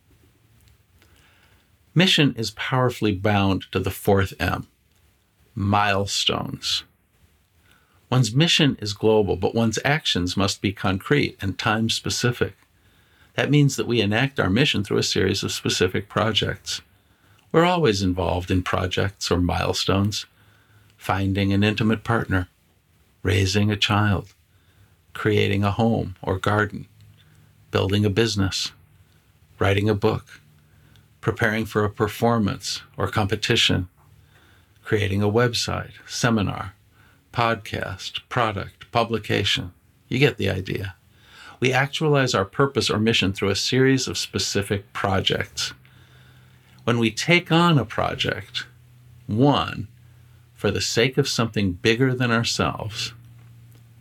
Mission is powerfully bound to the fourth M, milestones. One's mission is global, but one's actions must be concrete and time-specific. That means that we enact our mission through a series of specific projects. We're always involved in projects or milestones: finding an intimate partner, raising a child, creating a home or garden, building a business, writing a book, preparing for a performance or competition, creating a website, seminar, podcast, product, publication. You get the idea. We actualize our purpose or mission through a series of specific projects. When we take on a project, one, for the sake of something bigger than ourselves,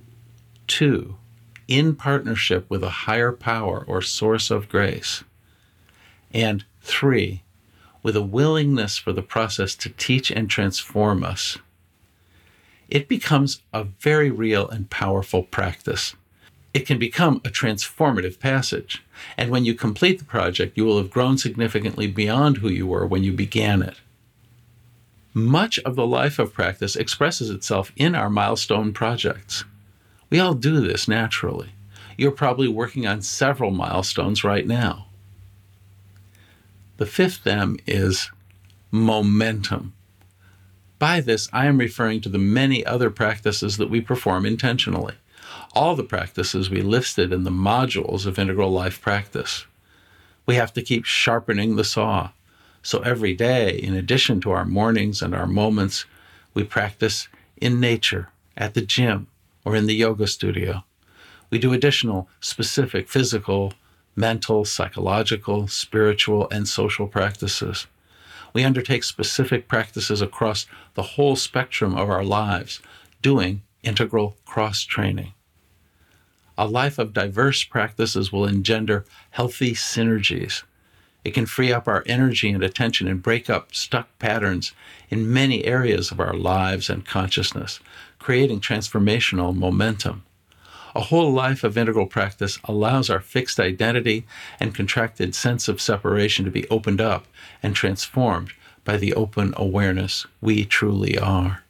Two, in partnership with a higher power or source of grace. And three, with a willingness for the process to teach and transform us. It becomes a very real and powerful practice. It can become a transformative passage, and when you complete the project, you will have grown significantly beyond who you were when you began it. Much of the life of practice expresses itself in our milestone projects. We all do this naturally. You're probably working on several milestones right now. The fifth M is momentum. By this, I am referring to the many other practices that we perform intentionally. All the practices we listed in the modules of Integral Life Practice. We have to keep sharpening the saw. So every day, in addition to our mornings and our moments, we practice in nature, at the gym, or in the yoga studio. We do additional specific physical, mental, psychological, spiritual, and social practices. We undertake specific practices across the whole spectrum of our lives, doing integral cross-training. A life of diverse practices will engender healthy synergies. It can free up our energy and attention and break up stuck patterns in many areas of our lives and consciousness, creating transformational momentum. A whole life of integral practice allows our fixed identity and contracted sense of separation to be opened up and transformed by the open awareness we truly are.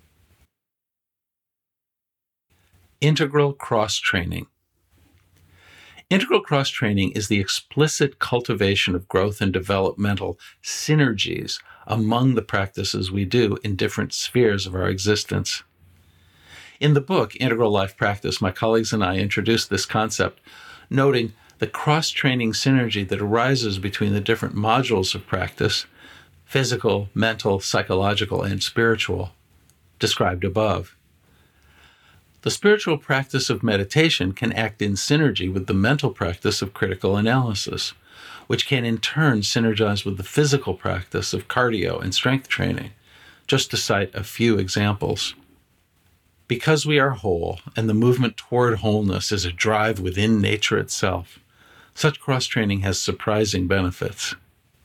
Integral cross-training. Integral cross-training is the explicit cultivation of growth and developmental synergies among the practices we do in different spheres of our existence. In the book, Integral Life Practice, my colleagues and I introduced this concept, noting the cross-training synergy that arises between the different modules of practice, physical, mental, psychological, and spiritual, described above. The spiritual practice of meditation can act in synergy with the mental practice of critical analysis, which can in turn synergize with the physical practice of cardio and strength training, just to cite a few examples. Because we are whole, and the movement toward wholeness is a drive within nature itself, such cross-training has surprising benefits.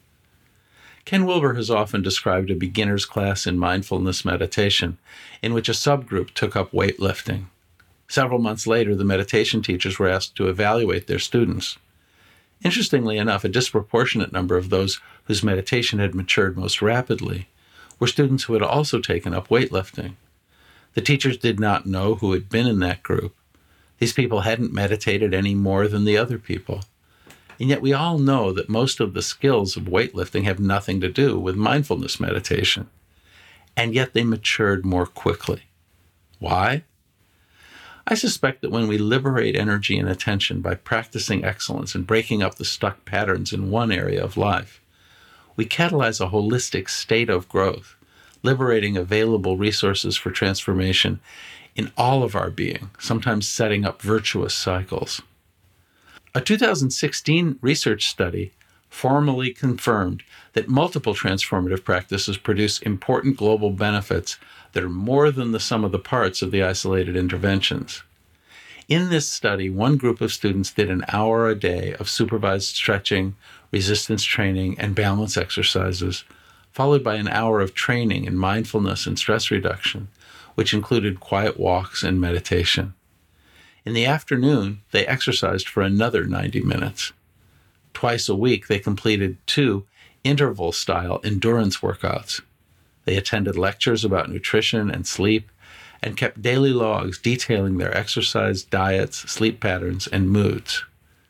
Ken Wilber has often described a beginner's class in mindfulness meditation, in which a subgroup took up weightlifting. Several months later, the meditation teachers were asked to evaluate their students. Interestingly enough, a disproportionate number of those whose meditation had matured most rapidly were students who had also taken up weightlifting. The teachers did not know who had been in that group. These people hadn't meditated any more than the other people. And yet we all know that most of the skills of weightlifting have nothing to do with mindfulness meditation. And yet they matured more quickly. Why? I suspect that when we liberate energy and attention by practicing excellence and breaking up the stuck patterns in one area of life, we catalyze a holistic state of growth, liberating available resources for transformation in all of our being, sometimes setting up virtuous cycles. A two thousand sixteen research study formally confirmed that multiple transformative practices produce important global benefits that are more than the sum of the parts of the isolated interventions. In this study, one group of students did an hour a day of supervised stretching, resistance training, and balance exercises, followed by an hour of training in mindfulness and stress reduction, which included quiet walks and meditation. In the afternoon, they exercised for another ninety minutes. Twice a week, they completed two interval-style endurance workouts. They attended lectures about nutrition and sleep and kept daily logs detailing their exercise, diets, sleep patterns, and moods.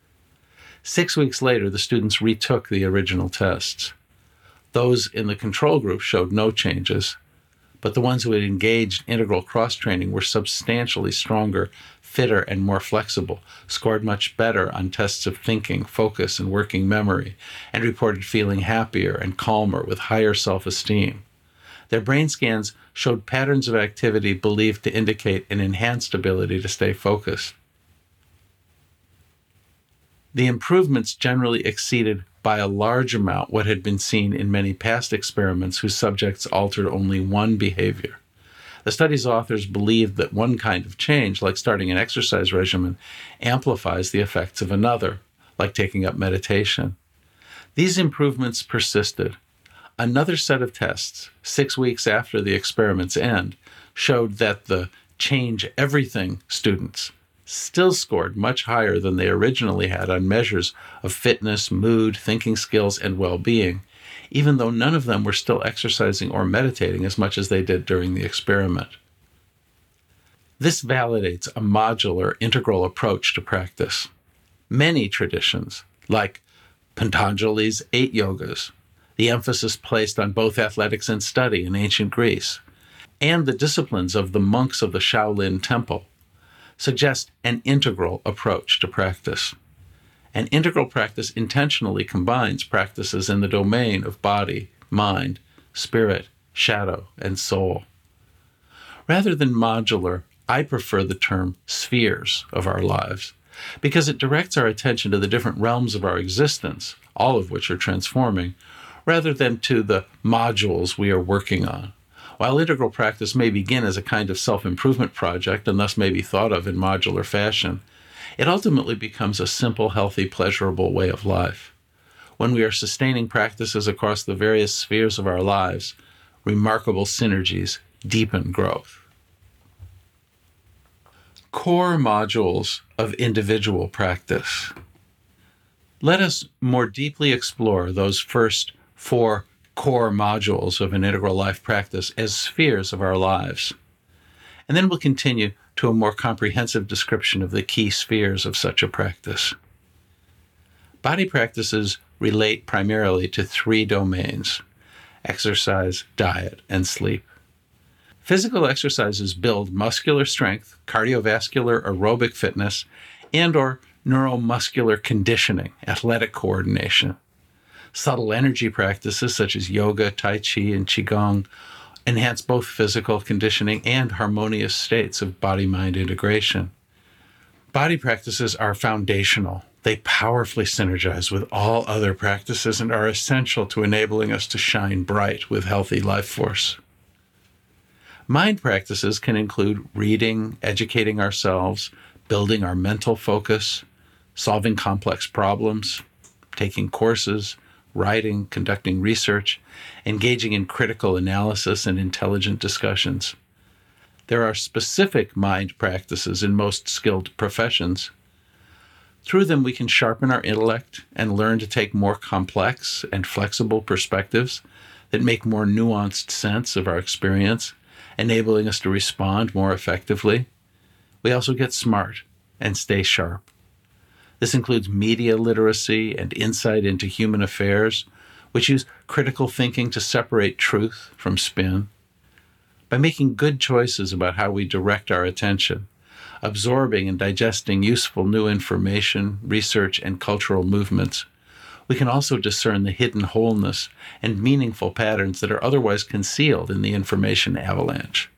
Six weeks later, the students retook the original tests. Those in the control group showed no changes, but the ones who had engaged integral cross-training were substantially stronger, fitter, and more flexible, scored much better on tests of thinking, focus, and working memory, and reported feeling happier and calmer with higher self-esteem. Their brain scans showed patterns of activity believed to indicate an enhanced ability to stay focused. The improvements generally exceeded by a large amount what had been seen in many past experiments whose subjects altered only one behavior. The study's authors believed that one kind of change, like starting an exercise regimen, amplifies the effects of another, like taking up meditation. These improvements persisted. Another set of tests, six weeks after the experiment's end, showed that the Change Everything students still scored much higher than they originally had on measures of fitness, mood, thinking skills, and well-being, even though none of them were still exercising or meditating as much as they did during the experiment. This validates a modular, integral approach to practice. Many traditions, like Patanjali's eight yogas, the emphasis placed on both athletics and study in ancient Greece, and the disciplines of the monks of the Shaolin Temple, suggest an integral approach to practice. An integral practice intentionally combines practices in the domain of body, mind, spirit, shadow, and soul. Rather than modular, I prefer the term spheres of our lives, because it directs our attention to the different realms of our existence, all of which are transforming, rather than to the modules we are working on. While integral practice may begin as a kind of self-improvement project and thus may be thought of in modular fashion, it ultimately becomes a simple, healthy, pleasurable way of life. When we are sustaining practices across the various spheres of our lives, remarkable synergies deepen growth. Core modules of individual practice. Let us more deeply explore those first four core modules of an integral life practice as spheres of our lives. And then we'll continue to a more comprehensive description of the key spheres of such a practice. Body practices relate primarily to three domains: exercise, diet, and sleep. Physical exercises build muscular strength, cardiovascular aerobic fitness, and or neuromuscular conditioning, athletic coordination. Subtle energy practices such as yoga, tai chi, and qigong enhance both physical conditioning and harmonious states of body-mind integration. Body practices are foundational. They powerfully synergize with all other practices and are essential to enabling us to shine bright with healthy life force. Mind practices can include reading, educating ourselves, building our mental focus, solving complex problems, taking courses, writing, conducting research, engaging in critical analysis and intelligent discussions. There are specific mind practices in most skilled professions. Through them, we can sharpen our intellect and learn to take more complex and flexible perspectives that make more nuanced sense of our experience, enabling us to respond more effectively. We also get smart and stay sharp. This includes media literacy and insight into human affairs, which use critical thinking to separate truth from spin. By making good choices about how we direct our attention, absorbing and digesting useful new information, research, and cultural movements, we can also discern the hidden wholeness and meaningful patterns that are otherwise concealed in the information avalanche.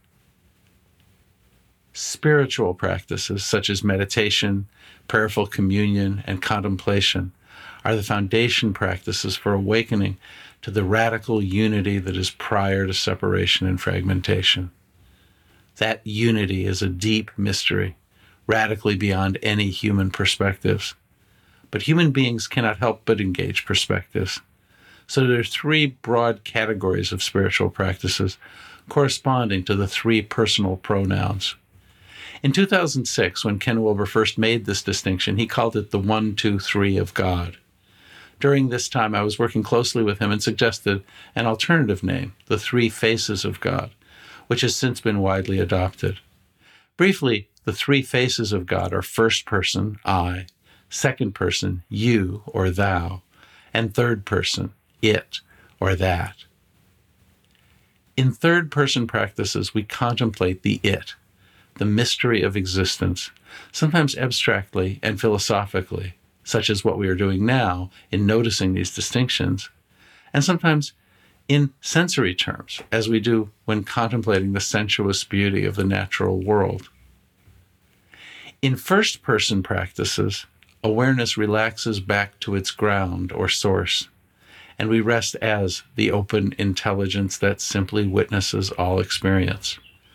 Spiritual practices such as meditation, prayerful communion, and contemplation are the foundation practices for awakening to the radical unity that is prior to separation and fragmentation. That unity is a deep mystery, radically beyond any human perspectives. But human beings cannot help but engage perspectives. So there are three broad categories of spiritual practices corresponding to the three personal pronouns. In two thousand six, when Ken Wilber first made this distinction, he called it the one, two, three of God. During this time, I was working closely with him and suggested an alternative name, the three faces of God, which has since been widely adopted. Briefly, the three faces of God are first person, I, second person, you or thou, and third person, it or that. In third person practices, we contemplate the it, the mystery of existence, sometimes abstractly and philosophically, such as what we are doing now in noticing these distinctions, and sometimes in sensory terms, as we do when contemplating the sensuous beauty of the natural world. In first-person practices, awareness relaxes back to its ground or source, and we rest as the open intelligence that simply witnesses all experience.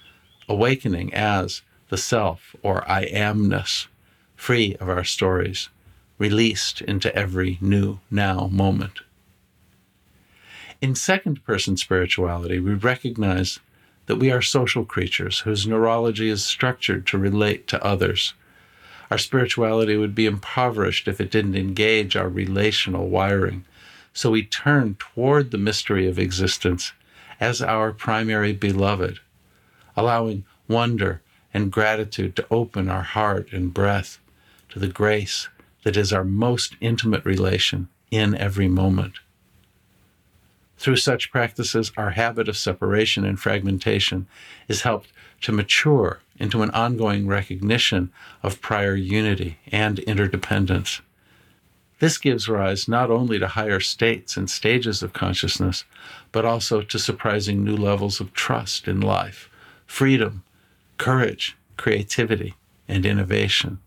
awakening as the self or I amness, free of our stories, released into every new now moment. In second-person spirituality, we recognize that we are social creatures whose neurology is structured to relate to others. Our spirituality would be impoverished if it didn't engage our relational wiring, so we turn toward the mystery of existence as our primary beloved, allowing wonder and gratitude to open our heart and breath to the grace that is our most intimate relation in every moment. Through such practices, our habit of separation and fragmentation is helped to mature into an ongoing recognition of prior unity and interdependence. This gives rise not only to higher states and stages of consciousness, but also to surprising new levels of trust in life, freedom, courage, creativity, and innovation.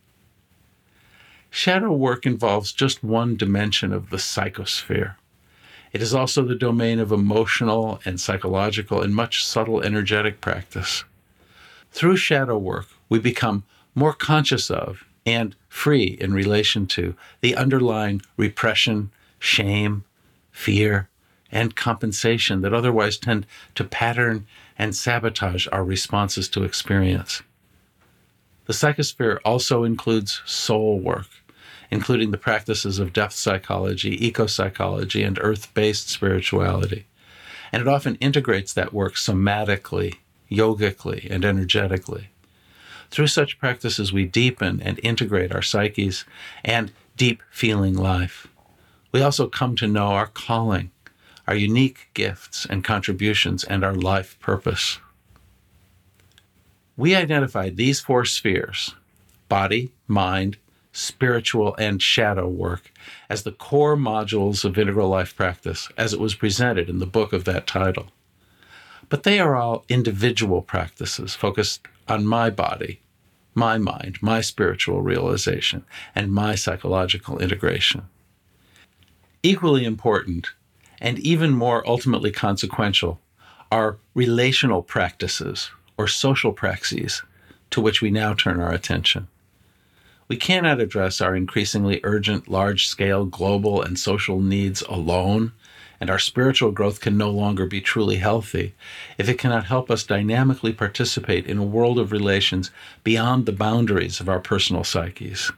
Shadow work involves just one dimension of the psychosphere. It is also the domain of emotional and psychological and much subtle energetic practice. Through shadow work, we become more conscious of and free in relation to the underlying repression, shame, fear, and compensation that otherwise tend to pattern and sabotage our responses to experience. The psychosphere also includes soul work, including the practices of depth psychology, eco-psychology, and earth-based spirituality. And it often integrates that work somatically, yogically, and energetically. Through such practices, we deepen and integrate our psyches and deep feeling life. We also come to know our calling, our unique gifts and contributions, and our life purpose. We identified these four spheres, body, mind, spiritual, and shadow work, as the core modules of integral life practice, as it was presented in the book of that title. But they are all individual practices focused on my body, my mind, my spiritual realization, and my psychological integration. Equally important, and even more ultimately consequential, are relational practices, or social praxis, to which we now turn our attention. We cannot address our increasingly urgent, large-scale global and social needs alone, and our spiritual growth can no longer be truly healthy if it cannot help us dynamically participate in a world of relations beyond the boundaries of our personal psyches.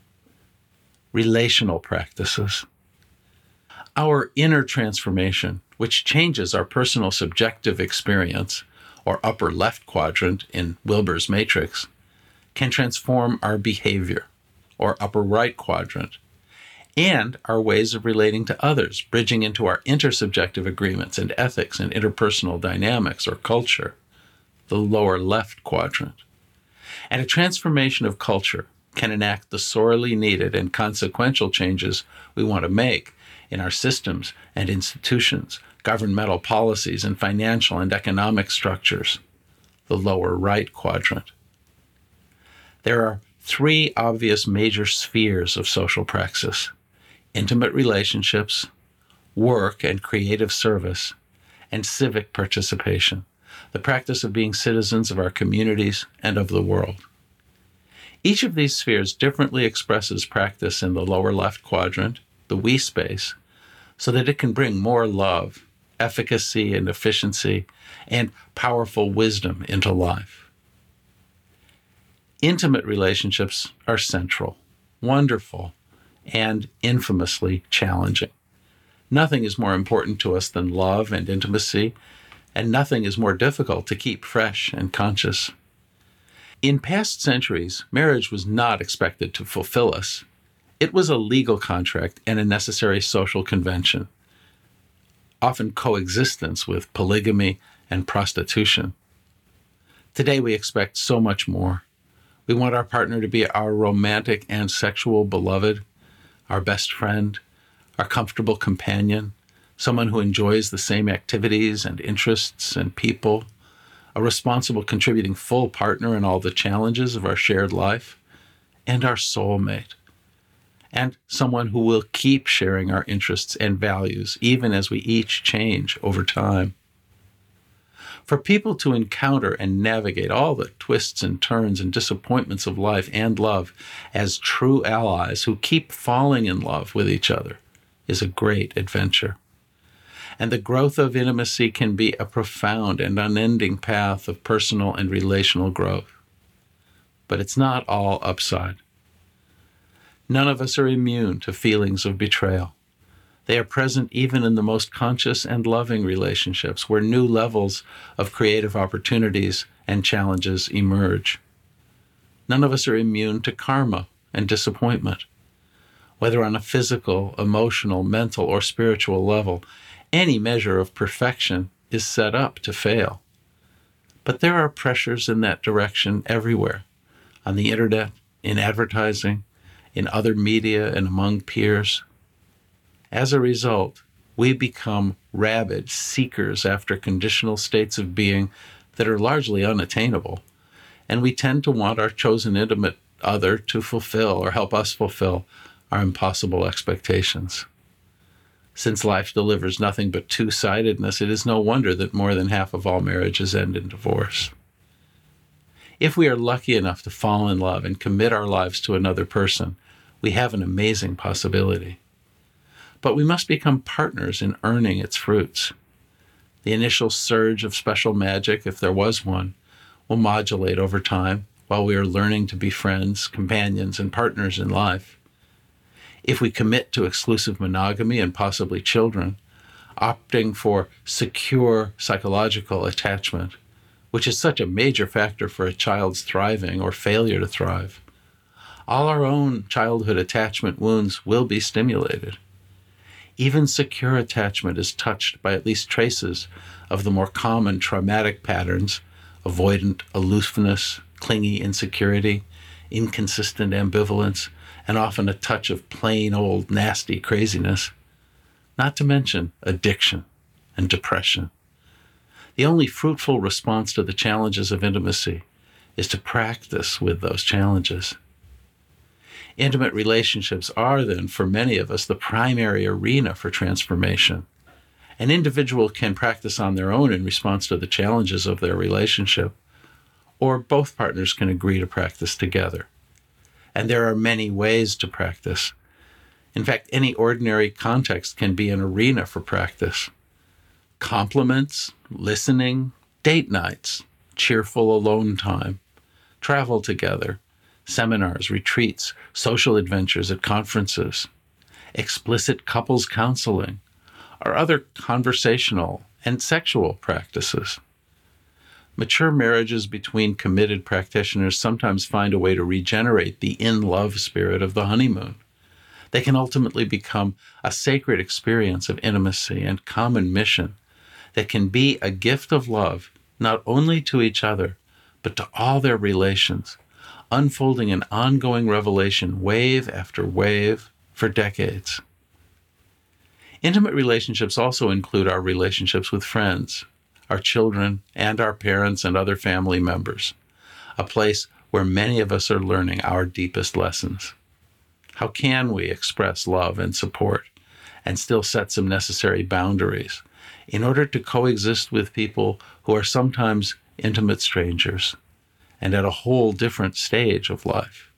Relational practices. Our inner transformation, which changes our personal subjective experience, or upper left quadrant in Wilber's matrix, can transform our behavior, or upper right quadrant, and our ways of relating to others, bridging into our intersubjective agreements and ethics and interpersonal dynamics or culture, the lower left quadrant. And a transformation of culture can enact the sorely needed and consequential changes we want to make in our systems and institutions, governmental policies, and financial and economic structures, the lower right quadrant. There are three obvious major spheres of social praxis: intimate relationships, work and creative service, and civic participation, the practice of being citizens of our communities and of the world. Each of these spheres differently expresses practice in the lower left quadrant, the we space, so that it can bring more love, efficacy and efficiency, and powerful wisdom into life. Intimate relationships are central, wonderful, and infamously challenging. Nothing is more important to us than love and intimacy, and nothing is more difficult to keep fresh and conscious. In past centuries, marriage was not expected to fulfill us. It was a legal contract and a necessary social convention, often coexistence with polygamy and prostitution. Today we expect so much more. We want our partner to be our romantic and sexual beloved, our best friend, our comfortable companion, someone who enjoys the same activities and interests and people, a responsible, contributing full partner in all the challenges of our shared life, and our soulmate, and someone who will keep sharing our interests and values even as we each change over time. For people to encounter and navigate all the twists and turns and disappointments of life and love as true allies who keep falling in love with each other is a great adventure. And the growth of intimacy can be a profound and unending path of personal and relational growth. But it's not all upside. None of us are immune to feelings of betrayal. They are present even in the most conscious and loving relationships where new levels of creative opportunities and challenges emerge. None of us are immune to karma and disappointment. Whether on a physical, emotional, mental, or spiritual level, any measure of perfection is set up to fail. But there are pressures in that direction everywhere, on the internet, in advertising, in other media, and among peers. As a result, we become rabid seekers after conditional states of being that are largely unattainable, and we tend to want our chosen intimate other to fulfill or help us fulfill our impossible expectations. Since life delivers nothing but two-sidedness, it is no wonder that more than half of all marriages end in divorce. If we are lucky enough to fall in love and commit our lives to another person, we have an amazing possibility. But we must become partners in earning its fruits. The initial surge of special magic, if there was one, will modulate over time while we are learning to be friends, companions, and partners in life. If we commit to exclusive monogamy and possibly children, opting for secure psychological attachment, which is such a major factor for a child's thriving or failure to thrive, all our own childhood attachment wounds will be stimulated. Even secure attachment is touched by at least traces of the more common traumatic patterns: avoidant aloofness, clingy insecurity, inconsistent ambivalence, and often a touch of plain old nasty craziness. Not to mention addiction and depression. The only fruitful response to the challenges of intimacy is to practice with those challenges. Intimate relationships are then, for many of us, the primary arena for transformation. An individual can practice on their own in response to the challenges of their relationship, or both partners can agree to practice together. And there are many ways to practice. In fact, any ordinary context can be an arena for practice. Compliments, listening, date nights, cheerful alone time, travel together, seminars, retreats, social adventures at conferences, explicit couples counseling, or other conversational and sexual practices. Mature marriages between committed practitioners sometimes find a way to regenerate the in-love spirit of the honeymoon. They can ultimately become a sacred experience of intimacy and common mission that can be a gift of love not only to each other, but to all their relations, unfolding an ongoing revelation wave after wave for decades. Intimate relationships also include our relationships with friends, our children, and our parents and other family members, a place where many of us are learning our deepest lessons. How can we express love and support and still set some necessary boundaries in order to coexist with people who are sometimes intimate strangers and at a whole different stage of life?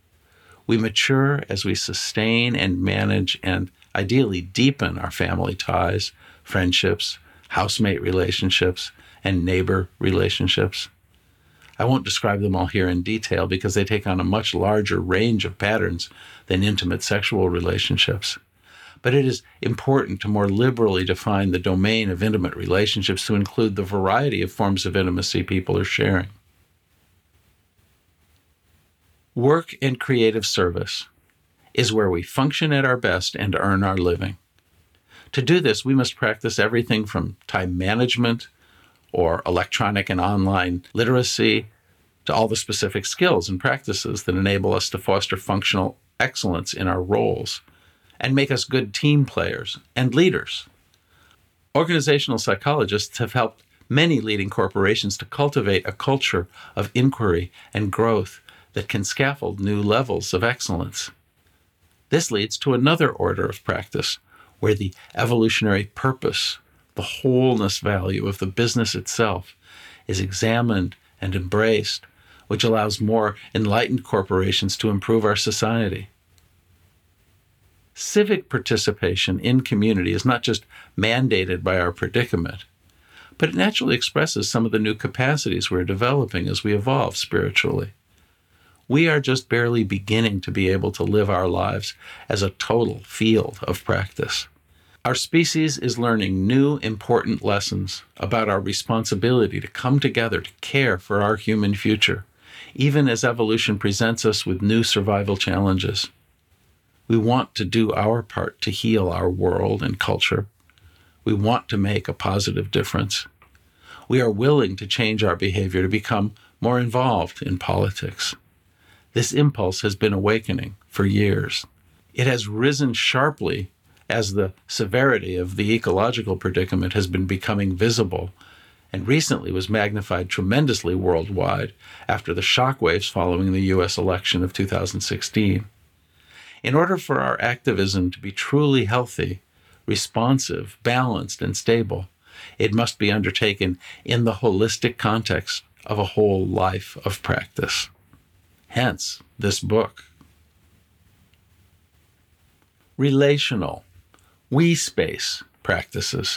We mature as we sustain and manage and ideally deepen our family ties, friendships, housemate relationships, and neighbor relationships. I won't describe them all here in detail because they take on a much larger range of patterns than intimate sexual relationships. But it is important to more liberally define the domain of intimate relationships to include the variety of forms of intimacy people are sharing. Work and creative service is where we function at our best and earn our living. To do this, we must practice everything from time management or electronic and online literacy to all the specific skills and practices that enable us to foster functional excellence in our roles and make us good team players and leaders. Organizational psychologists have helped many leading corporations to cultivate a culture of inquiry and growth that can scaffold new levels of excellence. This leads to another order of practice, where the evolutionary purpose The wholeness value of the business itself is examined and embraced, which allows more enlightened corporations to improve our society. Civic participation in community is not just mandated by our predicament, but it naturally expresses some of the new capacities we're developing as we evolve spiritually. We are just barely beginning to be able to live our lives as a total field of practice. Our species is learning new, important lessons about our responsibility to come together to care for our human future, even as evolution presents us with new survival challenges. We want to do our part to heal our world and culture. We want to make a positive difference. We are willing to change our behavior to become more involved in politics. This impulse has been awakening for years. It has risen sharply as the severity of the ecological predicament has been becoming visible, and recently was magnified tremendously worldwide after the shockwaves following the U S election of two thousand sixteen. In order for our activism to be truly healthy, responsive, balanced, and stable, it must be undertaken in the holistic context of a whole life of practice. Hence, this book. Relational, we-space practices.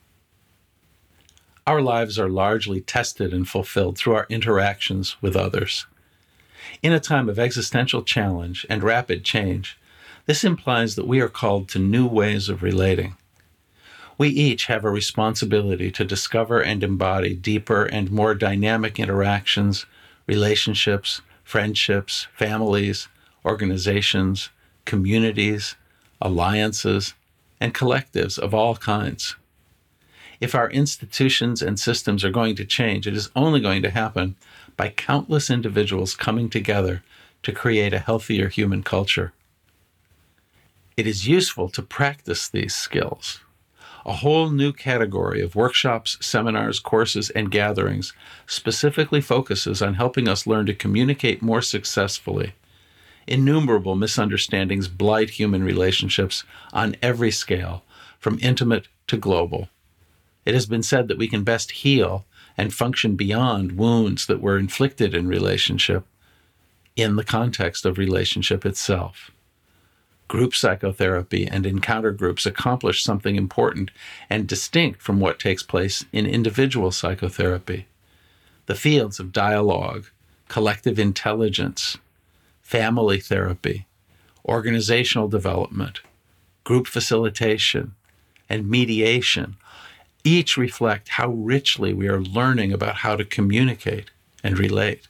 Our lives are largely tested and fulfilled through our interactions with others. In a time of existential challenge and rapid change, this implies that we are called to new ways of relating. We each have a responsibility to discover and embody deeper and more dynamic interactions, relationships, friendships, families, organizations, communities, alliances, and collectives of all kinds. If our institutions and systems are going to change, it is only going to happen by countless individuals coming together to create a healthier human culture. It is useful to practice these skills. A whole new category of workshops, seminars, courses, and gatherings specifically focuses on helping us learn to communicate more successfully. Innumerable misunderstandings blight human relationships on every scale, from intimate to global. It has been said that we can best heal and function beyond wounds that were inflicted in relationship in the context of relationship itself. Group psychotherapy and encounter groups accomplish something important and distinct from what takes place in individual psychotherapy. The fields of dialogue, collective intelligence, family therapy, organizational development, group facilitation, and mediation each reflect how richly we are learning about how to communicate and relate.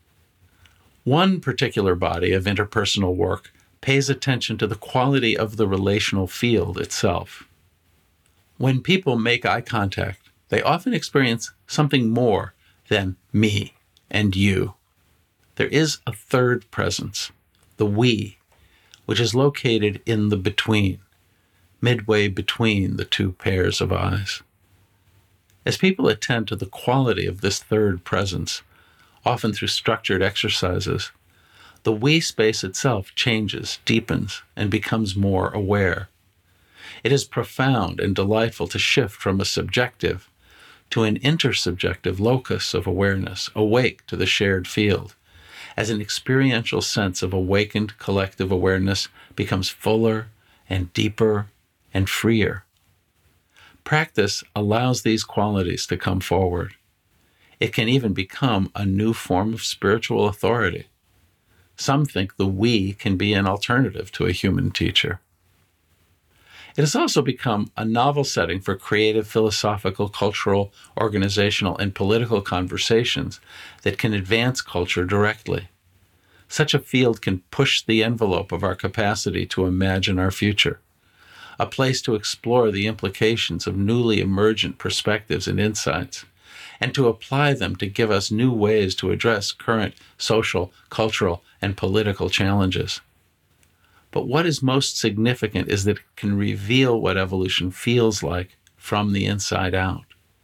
One particular body of interpersonal work pays attention to the quality of the relational field itself. When people make eye contact, they often experience something more than me and you. There is a third presence, the we, which is located in the between, midway between the two pairs of eyes. As people attend to the quality of this third presence, often through structured exercises, the we space itself changes, deepens, and becomes more aware. It is profound and delightful to shift from a subjective to an intersubjective locus of awareness, awake to the shared field, as an experiential sense of awakened collective awareness becomes fuller and deeper and freer. Practice allows these qualities to come forward. It can even become a new form of spiritual authority. Some think the we can be an alternative to a human teacher. It has also become a novel setting for creative, philosophical, cultural, organizational, and political conversations that can advance culture directly. Such a field can push the envelope of our capacity to imagine our future, a place to explore the implications of newly emergent perspectives and insights, and to apply them to give us new ways to address current social, cultural, and political challenges. But what is most significant is that it can reveal what evolution feels like from the inside out.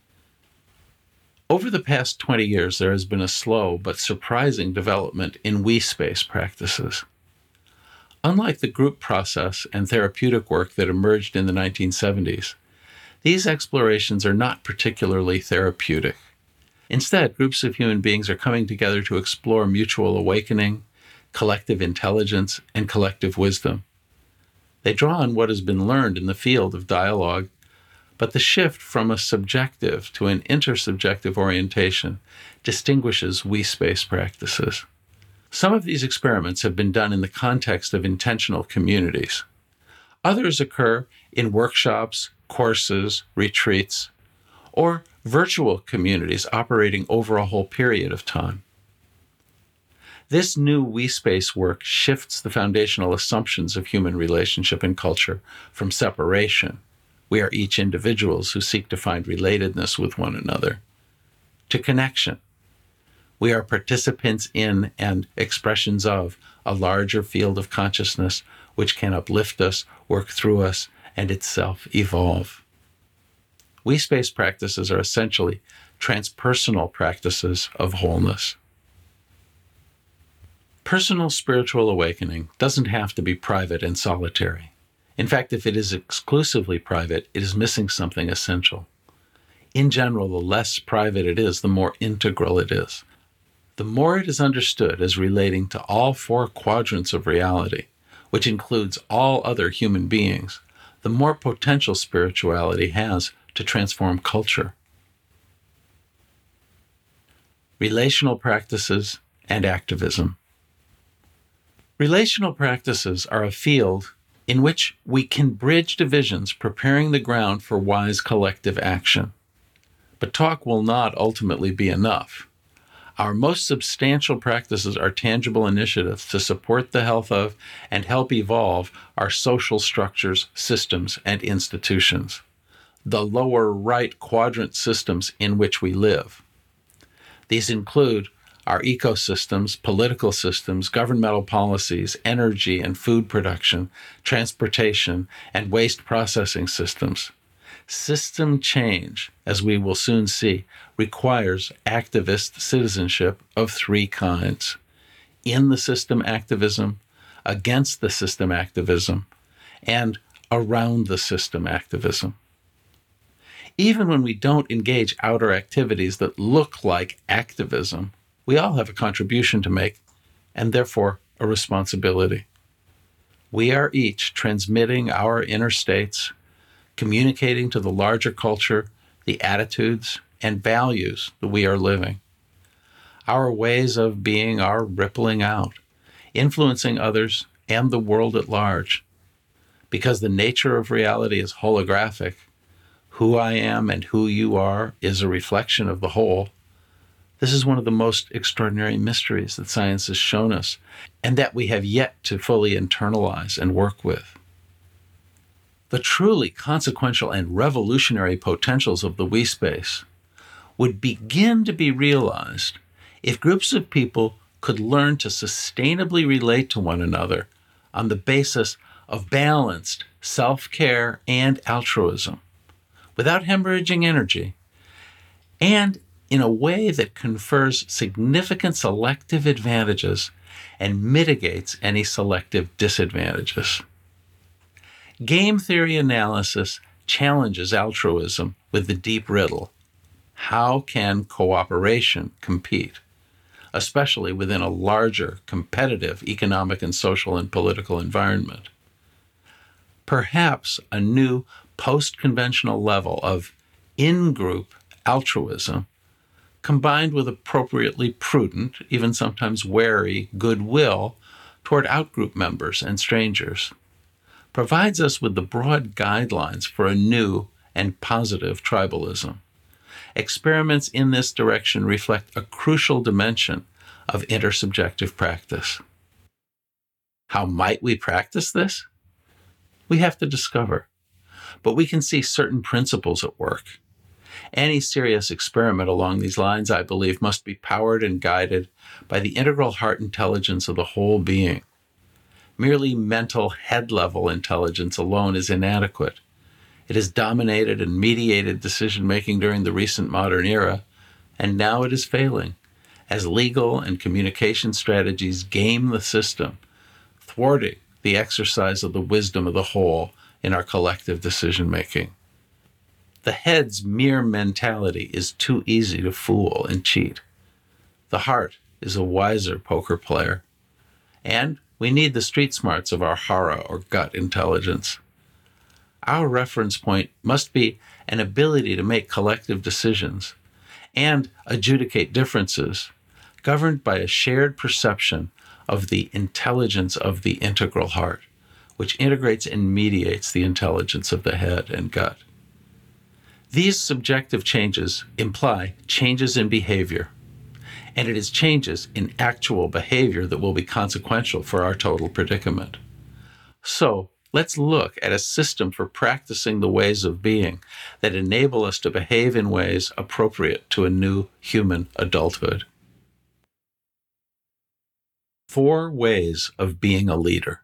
Over the past twenty years, there has been a slow but surprising development in we-space practices. Unlike the group process and therapeutic work that emerged in the nineteen seventies, These explorations are not particularly therapeutic. Instead, groups of human beings are coming together to explore mutual awakening, collective intelligence, and collective wisdom. They draw on what has been learned in the field of dialogue, but the shift from a subjective to an intersubjective orientation distinguishes we-space practices. Some of these experiments have been done in the context of intentional communities. Others occur in workshops, courses, retreats, or virtual communities operating over a whole period of time. This new we-space work shifts the foundational assumptions of human relationship and culture from separation, we are each individuals who seek to find relatedness with one another, to connection. We are participants in and expressions of a larger field of consciousness which can uplift us, work through us, and itself evolve. We-space practices are essentially transpersonal practices of wholeness. Personal spiritual awakening doesn't have to be private and solitary. In fact, if it is exclusively private, it is missing something essential. In general, the less private it is, the more integral it is. The more it is understood as relating to all four quadrants of reality, which includes all other human beings, the more potential spirituality has to transform culture. Relational practices and activism. Relational practices are a field in which we can bridge divisions, preparing the ground for wise collective action. But talk will not ultimately be enough. Our most substantial practices are tangible initiatives to support the health of and help evolve our social structures, systems, and institutions, the lower right quadrant systems in which we live. These include our ecosystems, political systems, governmental policies, energy and food production, transportation, and waste processing systems. System change, as we will soon see, requires activist citizenship of three kinds: in the system activism, against the system activism, and around the system activism. Even when we don't engage outer activities that look like activism, we all have a contribution to make, and therefore a responsibility. We are each transmitting our inner states, communicating to the larger culture the attitudes and values that we are living. Our ways of being are rippling out, influencing others and the world at large. Because the nature of reality is holographic, who I am and who you are is a reflection of the whole. This is one of the most extraordinary mysteries that science has shown us, and that we have yet to fully internalize and work with. The truly consequential and revolutionary potentials of the we-space would begin to be realized if groups of people could learn to sustainably relate to one another on the basis of balanced self-care and altruism, without hemorrhaging energy, and in a way that confers significant selective advantages and mitigates any selective disadvantages. Game theory analysis challenges altruism with the deep riddle: how can cooperation compete, especially within a larger, competitive economic and social and political environment? Perhaps a new post-conventional level of in-group altruism, combined with appropriately prudent, even sometimes wary, goodwill toward outgroup members and strangers, provides us with the broad guidelines for a new and positive tribalism. Experiments in this direction reflect a crucial dimension of intersubjective practice. How might we practice this? We have to discover, but we can see certain principles at work. Any serious experiment along these lines, I believe, must be powered and guided by the integral heart intelligence of the whole being. Merely mental head-level intelligence alone is inadequate. It has dominated and mediated decision-making during the recent modern era, and now it is failing, as legal and communication strategies game the system, thwarting the exercise of the wisdom of the whole in our collective decision-making. The head's mere mentality is too easy to fool and cheat. The heart is a wiser poker player. And we need the street smarts of our hara or gut intelligence. Our reference point must be an ability to make collective decisions and adjudicate differences, governed by a shared perception of the intelligence of the integral heart, which integrates and mediates the intelligence of the head and gut. These subjective changes imply changes in behavior, and it is changes in actual behavior that will be consequential for our total predicament. So, let's look at a system for practicing the ways of being that enable us to behave in ways appropriate to a new human adulthood. Four ways of being a leader.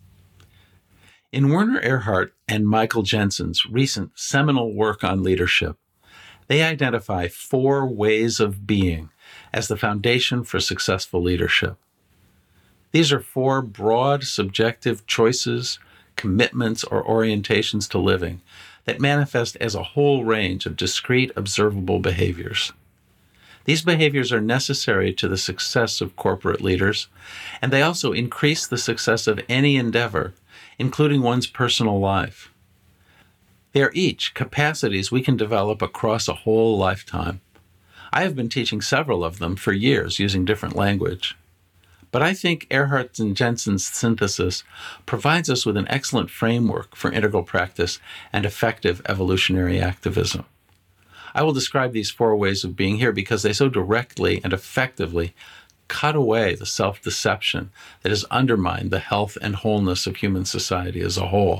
In Werner Erhard and Michael Jensen's recent seminal work on leadership, they identify four ways of being as the foundation for successful leadership. These are four broad subjective choices, commitments, or orientations to living that manifest as a whole range of discrete, observable behaviors. These behaviors are necessary to the success of corporate leaders, and they also increase the success of any endeavor, including one's personal life. They are each capacities we can develop across a whole lifetime. I have been teaching several of them for years using different language. But I think Erhard and Jensen's synthesis provides us with an excellent framework for integral practice and effective evolutionary activism. I will describe these four ways of being here because they so directly and effectively cut away the self-deception that has undermined the health and wholeness of human society as a whole.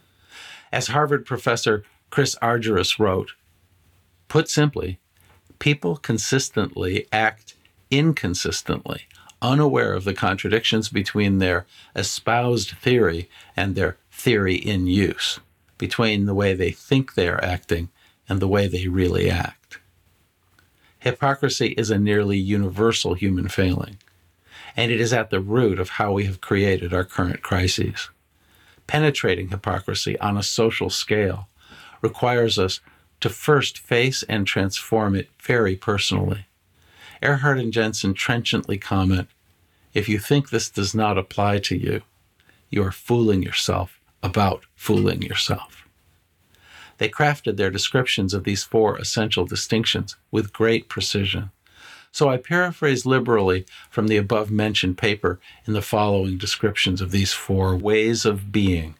As Harvard professor Chris Argyris wrote, put simply, people consistently act inconsistently, unaware of the contradictions between their espoused theory and their theory in use, between the way they think they are acting and the way they really act. Hypocrisy is a nearly universal human failing, and it is at the root of how we have created our current crises. Penetrating hypocrisy on a social scale requires us to first face and transform it very personally. Erhard and Jensen trenchantly comment, if you think this does not apply to you, you are fooling yourself about fooling yourself. They crafted their descriptions of these four essential distinctions with great precision. So I paraphrase liberally from the above-mentioned paper in the following descriptions of these four ways of being.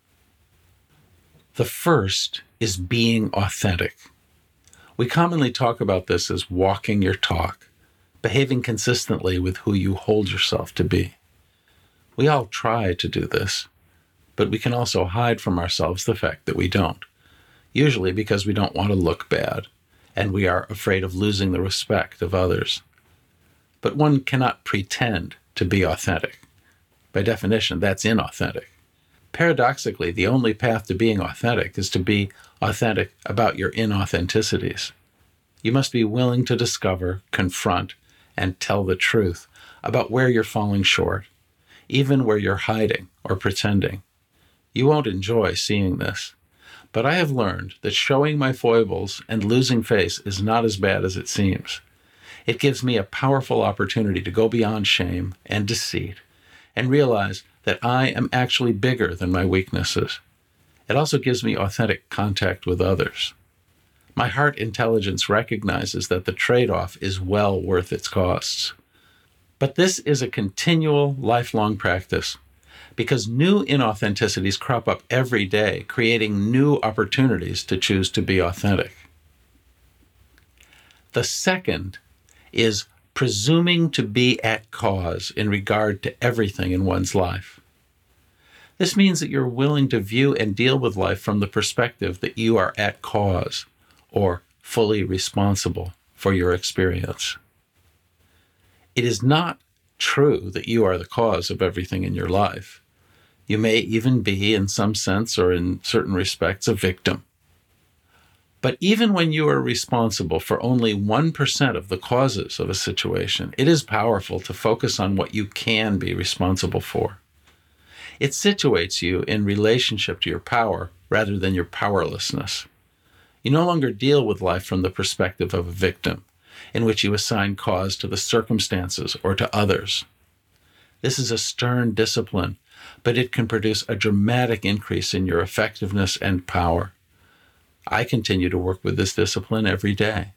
The first is being authentic. We commonly talk about this as walking your talk, behaving consistently with who you hold yourself to be. We all try to do this, but we can also hide from ourselves the fact that we don't, usually because we don't want to look bad, and we are afraid of losing the respect of others. But one cannot pretend to be authentic. By definition, that's inauthentic. Paradoxically, the only path to being authentic is to be authentic about your inauthenticities. You must be willing to discover, confront, and tell the truth about where you're falling short, even where you're hiding or pretending. You won't enjoy seeing this, but I have learned that showing my foibles and losing face is not as bad as it seems. It gives me a powerful opportunity to go beyond shame and deceit and realize that I am actually bigger than my weaknesses. It also gives me authentic contact with others. My heart intelligence recognizes that the trade-off is well worth its costs. But this is a continual, lifelong practice, because new inauthenticities crop up every day, creating new opportunities to choose to be authentic. The second is presuming to be at cause in regard to everything in one's life. This means that you're willing to view and deal with life from the perspective that you are at cause, or fully responsible for your experience. It is not true that you are the cause of everything in your life. You may even be, in some sense or in certain respects, a victim. But even when you are responsible for only one percent of the causes of a situation, it is powerful to focus on what you can be responsible for. It situates you in relationship to your power rather than your powerlessness. You no longer deal with life from the perspective of a victim, in which you assign cause to the circumstances or to others. This is a stern discipline, but it can produce a dramatic increase in your effectiveness and power. I continue to work with this discipline every day.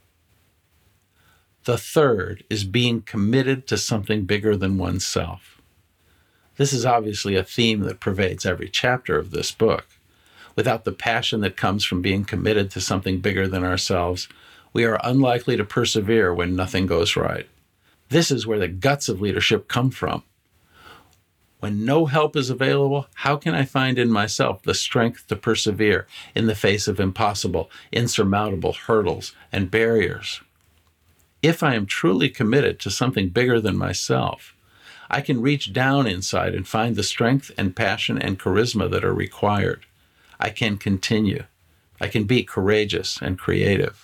The third is being committed to something bigger than oneself. This is obviously a theme that pervades every chapter of this book. Without the passion that comes from being committed to something bigger than ourselves, we are unlikely to persevere when nothing goes right. This is where the guts of leadership come from. When no help is available, how can I find in myself the strength to persevere in the face of impossible, insurmountable hurdles and barriers? If I am truly committed to something bigger than myself, I can reach down inside and find the strength and passion and charisma that are required. I can continue. I can be courageous and creative.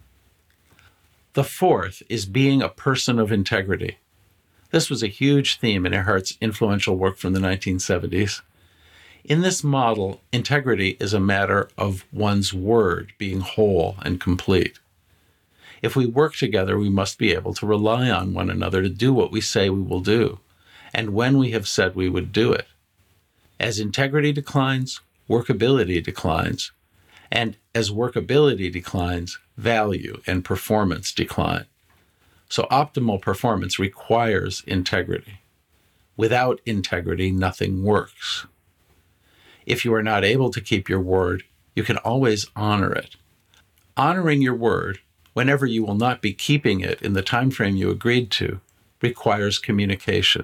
The fourth is being a person of integrity. This was a huge theme in Earhart's influential work from the nineteen seventies. In this model, integrity is a matter of one's word being whole and complete. If we work together, we must be able to rely on one another to do what we say we will do, and when we have said we would do it. As integrity declines, workability declines, and as workability declines, value and performance decline. So optimal performance requires integrity. Without integrity, nothing works. If you are not able to keep your word, you can always honor it. Honoring your word, whenever you will not be keeping it in the time frame you agreed to, requires communication.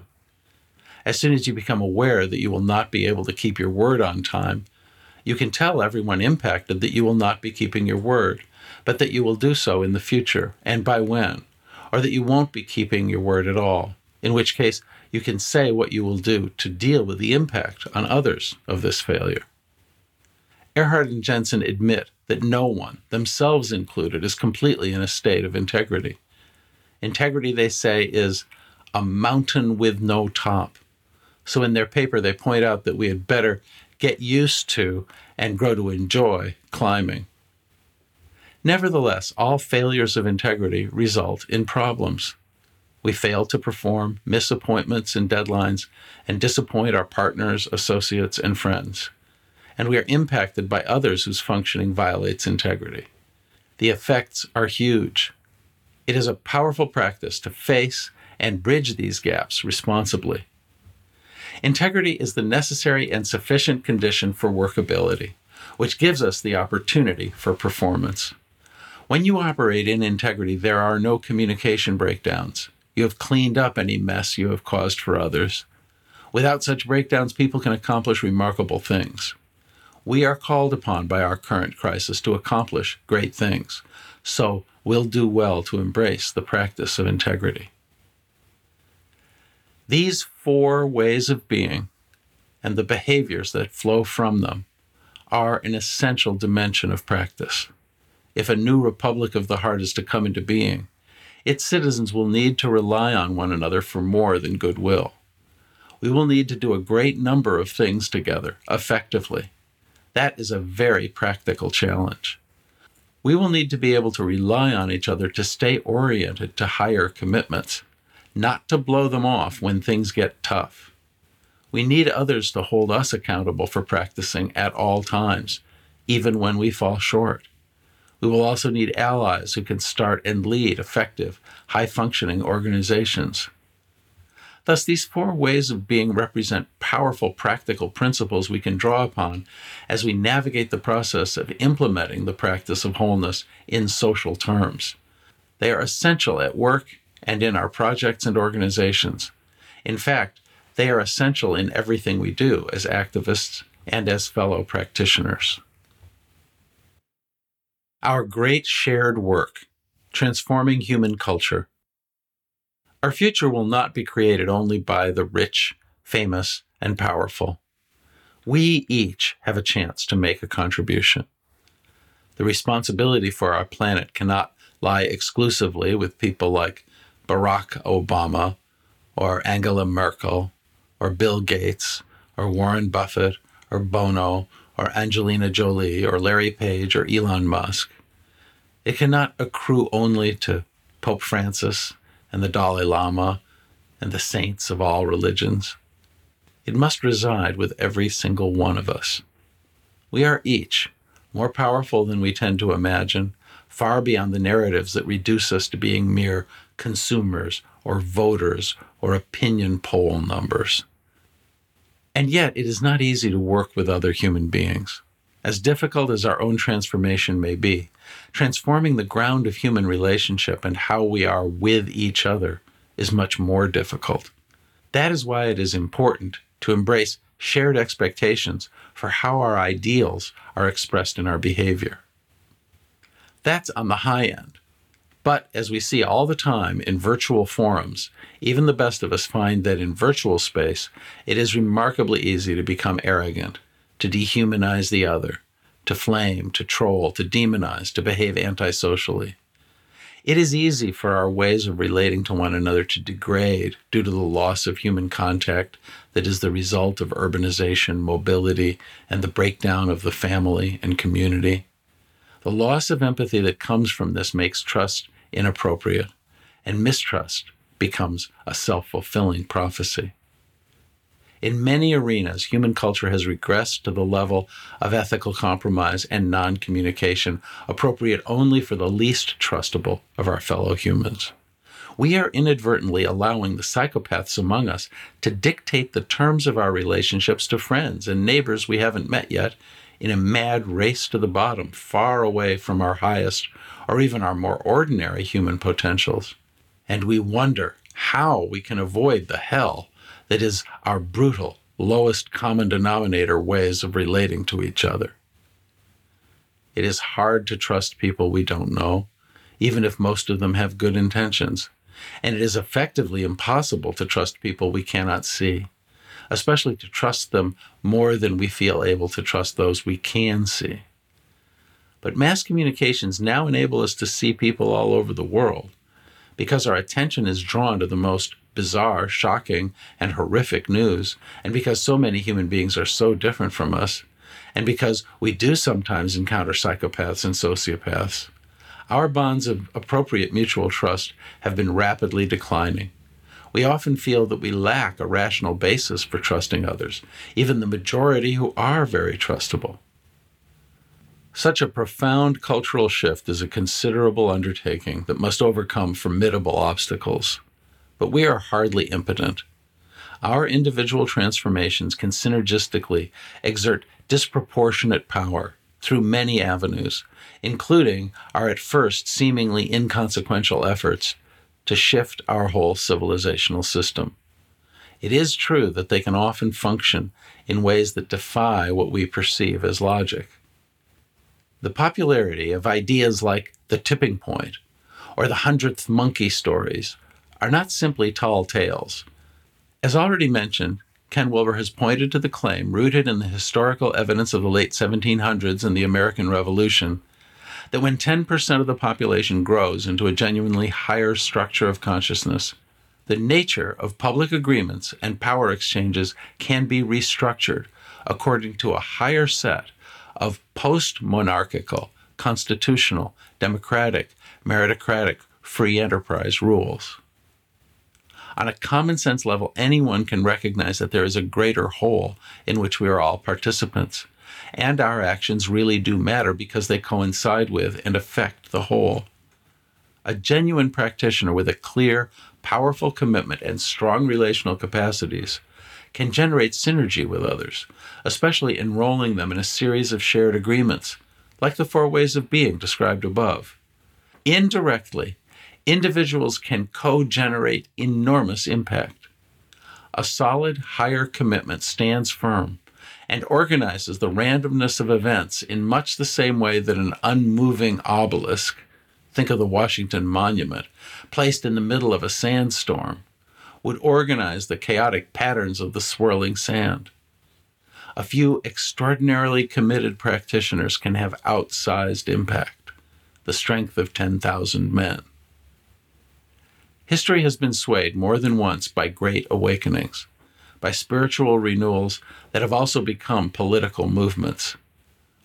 As soon as you become aware that you will not be able to keep your word on time, you can tell everyone impacted that you will not be keeping your word, but that you will do so in the future, and by when, or that you won't be keeping your word at all, in which case you can say what you will do to deal with the impact on others of this failure. Earhart and Jensen admit that no one, themselves included, is completely in a state of integrity. Integrity, they say, is a mountain with no top. So in their paper, they point out that we had better get used to and grow to enjoy climbing. Nevertheless, all failures of integrity result in problems. We fail to perform, miss appointments and deadlines, and disappoint our partners, associates, and friends. And we are impacted by others whose functioning violates integrity. The effects are huge. It is a powerful practice to face and bridge these gaps responsibly. Integrity is the necessary and sufficient condition for workability, which gives us the opportunity for performance. When you operate in integrity, there are no communication breakdowns. You have cleaned up any mess you have caused for others. Without such breakdowns, people can accomplish remarkable things. We are called upon by our current crisis to accomplish great things, so we'll do well to embrace the practice of integrity. These four ways of being and the behaviors that flow from them are an essential dimension of practice. If a new republic of the heart is to come into being, its citizens will need to rely on one another for more than goodwill. We will need to do a great number of things together, effectively. That is a very practical challenge. We will need to be able to rely on each other to stay oriented to higher commitments, not to blow them off when things get tough. We need others to hold us accountable for practicing at all times, even when we fall short. We will also need allies who can start and lead effective, high-functioning organizations. Thus, these four ways of being represent powerful practical principles we can draw upon as we navigate the process of implementing the practice of wholeness in social terms. They are essential at work and in our projects and organizations. In fact, they are essential in everything we do as activists and as fellow practitioners. Our great shared work, transforming human culture. Our future will not be created only by the rich, famous, and powerful. We each have a chance to make a contribution. The responsibility for our planet cannot lie exclusively with people like Barack Obama, or Angela Merkel, or Bill Gates, or Warren Buffett, or Bono, or Angelina Jolie or Larry Page or Elon Musk. It cannot accrue only to Pope Francis and the Dalai Lama and the saints of all religions. It must reside with every single one of us. We are each more powerful than we tend to imagine, far beyond the narratives that reduce us to being mere consumers or voters or opinion poll numbers. And yet, it is not easy to work with other human beings. As difficult as our own transformation may be, transforming the ground of human relationship and how we are with each other is much more difficult. That is why it is important to embrace shared expectations for how our ideals are expressed in our behavior. That's on the high end. But as we see all the time in virtual forums, even the best of us find that in virtual space, it is remarkably easy to become arrogant, to dehumanize the other, to flame, to troll, to demonize, to behave antisocially. It is easy for our ways of relating to one another to degrade due to the loss of human contact that is the result of urbanization, mobility, and the breakdown of the family and community. The loss of empathy that comes from this makes trust inappropriate, and mistrust becomes a self-fulfilling prophecy. In many arenas, human culture has regressed to the level of ethical compromise and non-communication, appropriate only for the least trustable of our fellow humans. We are inadvertently allowing the psychopaths among us to dictate the terms of our relationships to friends and neighbors we haven't met yet in a mad race to the bottom, far away from our highest or even our more ordinary human potentials. And we wonder how we can avoid the hell that is our brutal, lowest common denominator ways of relating to each other. It is hard to trust people we don't know, even if most of them have good intentions. And it is effectively impossible to trust people we cannot see, especially to trust them more than we feel able to trust those we can see. But mass communications now enable us to see people all over the world, because our attention is drawn to the most bizarre, shocking, and horrific news, and because so many human beings are so different from us, and because we do sometimes encounter psychopaths and sociopaths, our bonds of appropriate mutual trust have been rapidly declining. We often feel that we lack a rational basis for trusting others, even the majority who are very trustable. Such a profound cultural shift is a considerable undertaking that must overcome formidable obstacles. But we are hardly impotent. Our individual transformations can synergistically exert disproportionate power through many avenues, including our at first seemingly inconsequential efforts to shift our whole civilizational system. It is true that they can often function in ways that defy what we perceive as logic. The popularity of ideas like the tipping point or the hundredth monkey stories are not simply tall tales. As already mentioned, Ken Wilber has pointed to the claim, rooted in the historical evidence of the late seventeen hundreds and the American Revolution, that when ten percent of the population grows into a genuinely higher structure of consciousness, the nature of public agreements and power exchanges can be restructured according to a higher set of post-monarchical, constitutional, democratic, meritocratic, free enterprise rules. On a common sense level, anyone can recognize that there is a greater whole in which we are all participants, and our actions really do matter because they coincide with and affect the whole. A genuine practitioner with a clear, powerful commitment and strong relational capacities can generate synergy with others, especially enrolling them in a series of shared agreements, like the four ways of being described above. Indirectly, individuals can co-generate enormous impact. A solid, higher commitment stands firm and organizes the randomness of events in much the same way that an unmoving obelisk, think of the Washington Monument, placed in the middle of a sandstorm, would organize the chaotic patterns of the swirling sand. A few extraordinarily committed practitioners can have outsized impact, the strength of ten thousand men. History has been swayed more than once by great awakenings, by spiritual renewals that have also become political movements.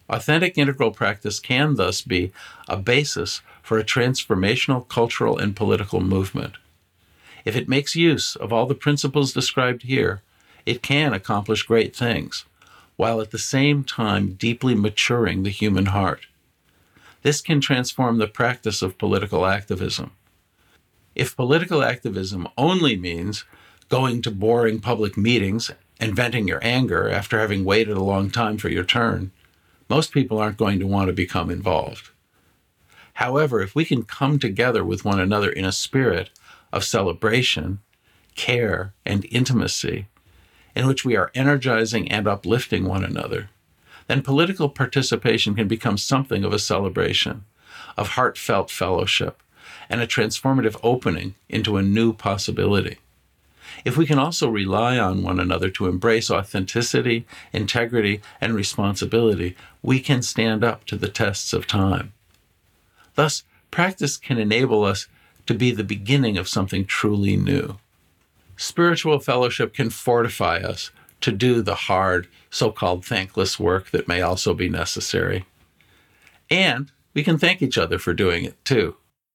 Authentic integral practice can thus be a basis for a transformational cultural and political movement. If it makes use of all the principles described here, it can accomplish great things, while at the same time deeply maturing the human heart. This can transform the practice of political activism. If political activism only means going to boring public meetings and venting your anger after having waited a long time for your turn, most people aren't going to want to become involved. However, if we can come together with one another in a spirit of celebration, care, and intimacy, in which we are energizing and uplifting one another, then political participation can become something of a celebration, of heartfelt fellowship, and a transformative opening into a new possibility. If we can also rely on one another to embrace authenticity, integrity, and responsibility, we can stand up to the tests of time. Thus, practice can enable us to be the beginning of something truly new. Spiritual fellowship can fortify us to do the hard, so-called thankless work that may also be necessary. And we can thank each other for doing it too.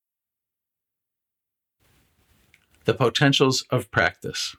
The potentials of practice.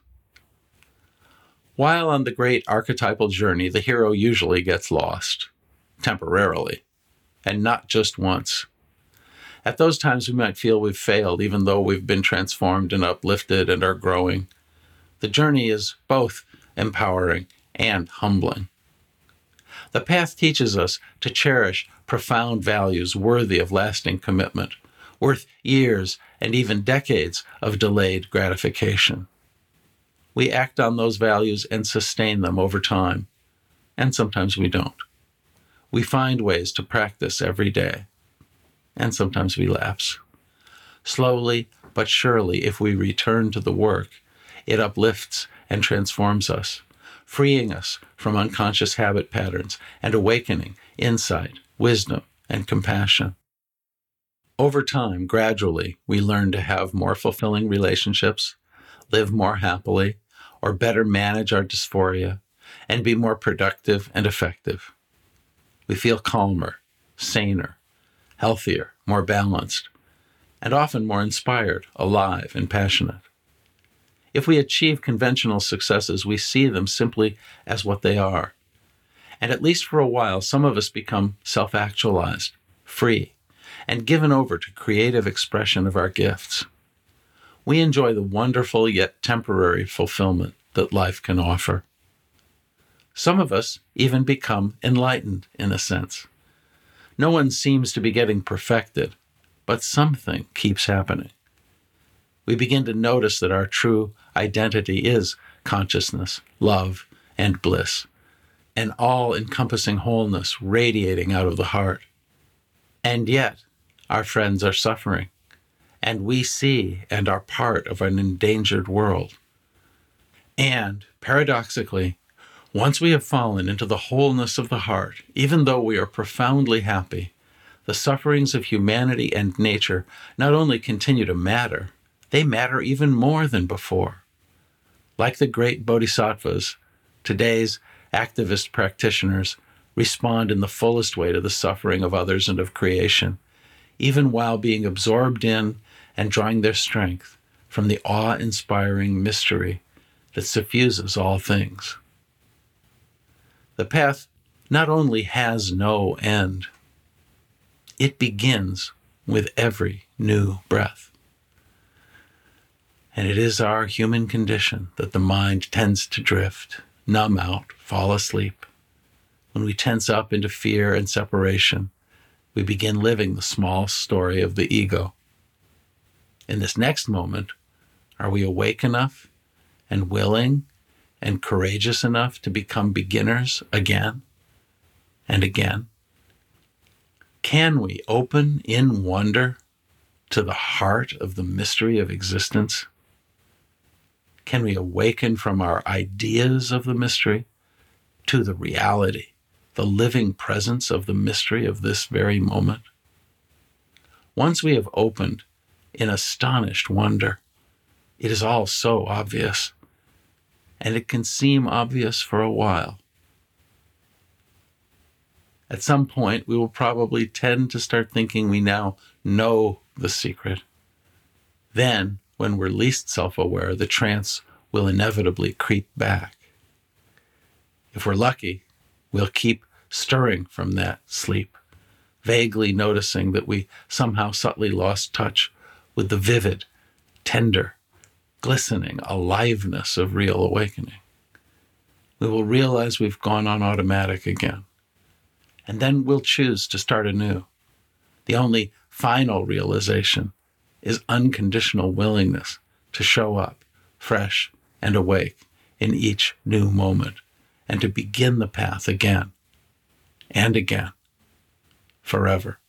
While on the great archetypal journey, the hero usually gets lost, temporarily, and not just once. At those times, we might feel we've failed, even though we've been transformed and uplifted and are growing. The journey is both empowering and humbling. The path teaches us to cherish profound values worthy of lasting commitment, worth years and even decades of delayed gratification. We act on those values and sustain them over time, and sometimes we don't. We find ways to practice every day, and sometimes we lapse. Slowly but surely, if we return to the work, it uplifts and transforms us, freeing us from unconscious habit patterns and awakening insight, wisdom, and compassion. Over time, gradually, we learn to have more fulfilling relationships, live more happily, or better manage our dysphoria, and be more productive and effective. We feel calmer, saner, healthier, more balanced, and often more inspired, alive, and passionate. If we achieve conventional successes, we see them simply as what they are. And at least for a while, some of us become self-actualized, free, and given over to creative expression of our gifts. We enjoy the wonderful yet temporary fulfillment that life can offer. Some of us even become enlightened, in a sense. No one seems to be getting perfected, but something keeps happening. We begin to notice that our true identity is consciousness, love, and bliss, an all-encompassing wholeness radiating out of the heart. And yet, our friends are suffering, and we see and are part of an endangered world. And, paradoxically, once we have fallen into the wholeness of the heart, even though we are profoundly happy, the sufferings of humanity and nature not only continue to matter, they matter even more than before. Like the great bodhisattvas, today's activist practitioners respond in the fullest way to the suffering of others and of creation, even while being absorbed in and drawing their strength from the awe-inspiring mystery that suffuses all things. The path not only has no end, it begins with every new breath. And it is our human condition that the mind tends to drift, numb out, fall asleep. When we tense up into fear and separation, we begin living the small story of the ego. In this next moment, are we awake enough and willing and courageous enough to become beginners again and again? Can we open in wonder to the heart of the mystery of existence? Can we awaken from our ideas of the mystery to the reality, the living presence of the mystery of this very moment? Once we have opened in astonished wonder, it is all so obvious, and it can seem obvious for a while. At some point, we will probably tend to start thinking we now know the secret. Then, when we're least self-aware, the trance will inevitably creep back. If we're lucky, we'll keep stirring from that sleep, vaguely noticing that we somehow subtly lost touch with the vivid, tender, glistening aliveness of real awakening. We will realize we've gone on automatic again, and then we'll choose to start anew. The only final realization is unconditional willingness to show up fresh and awake in each new moment and to begin the path again and again, forever.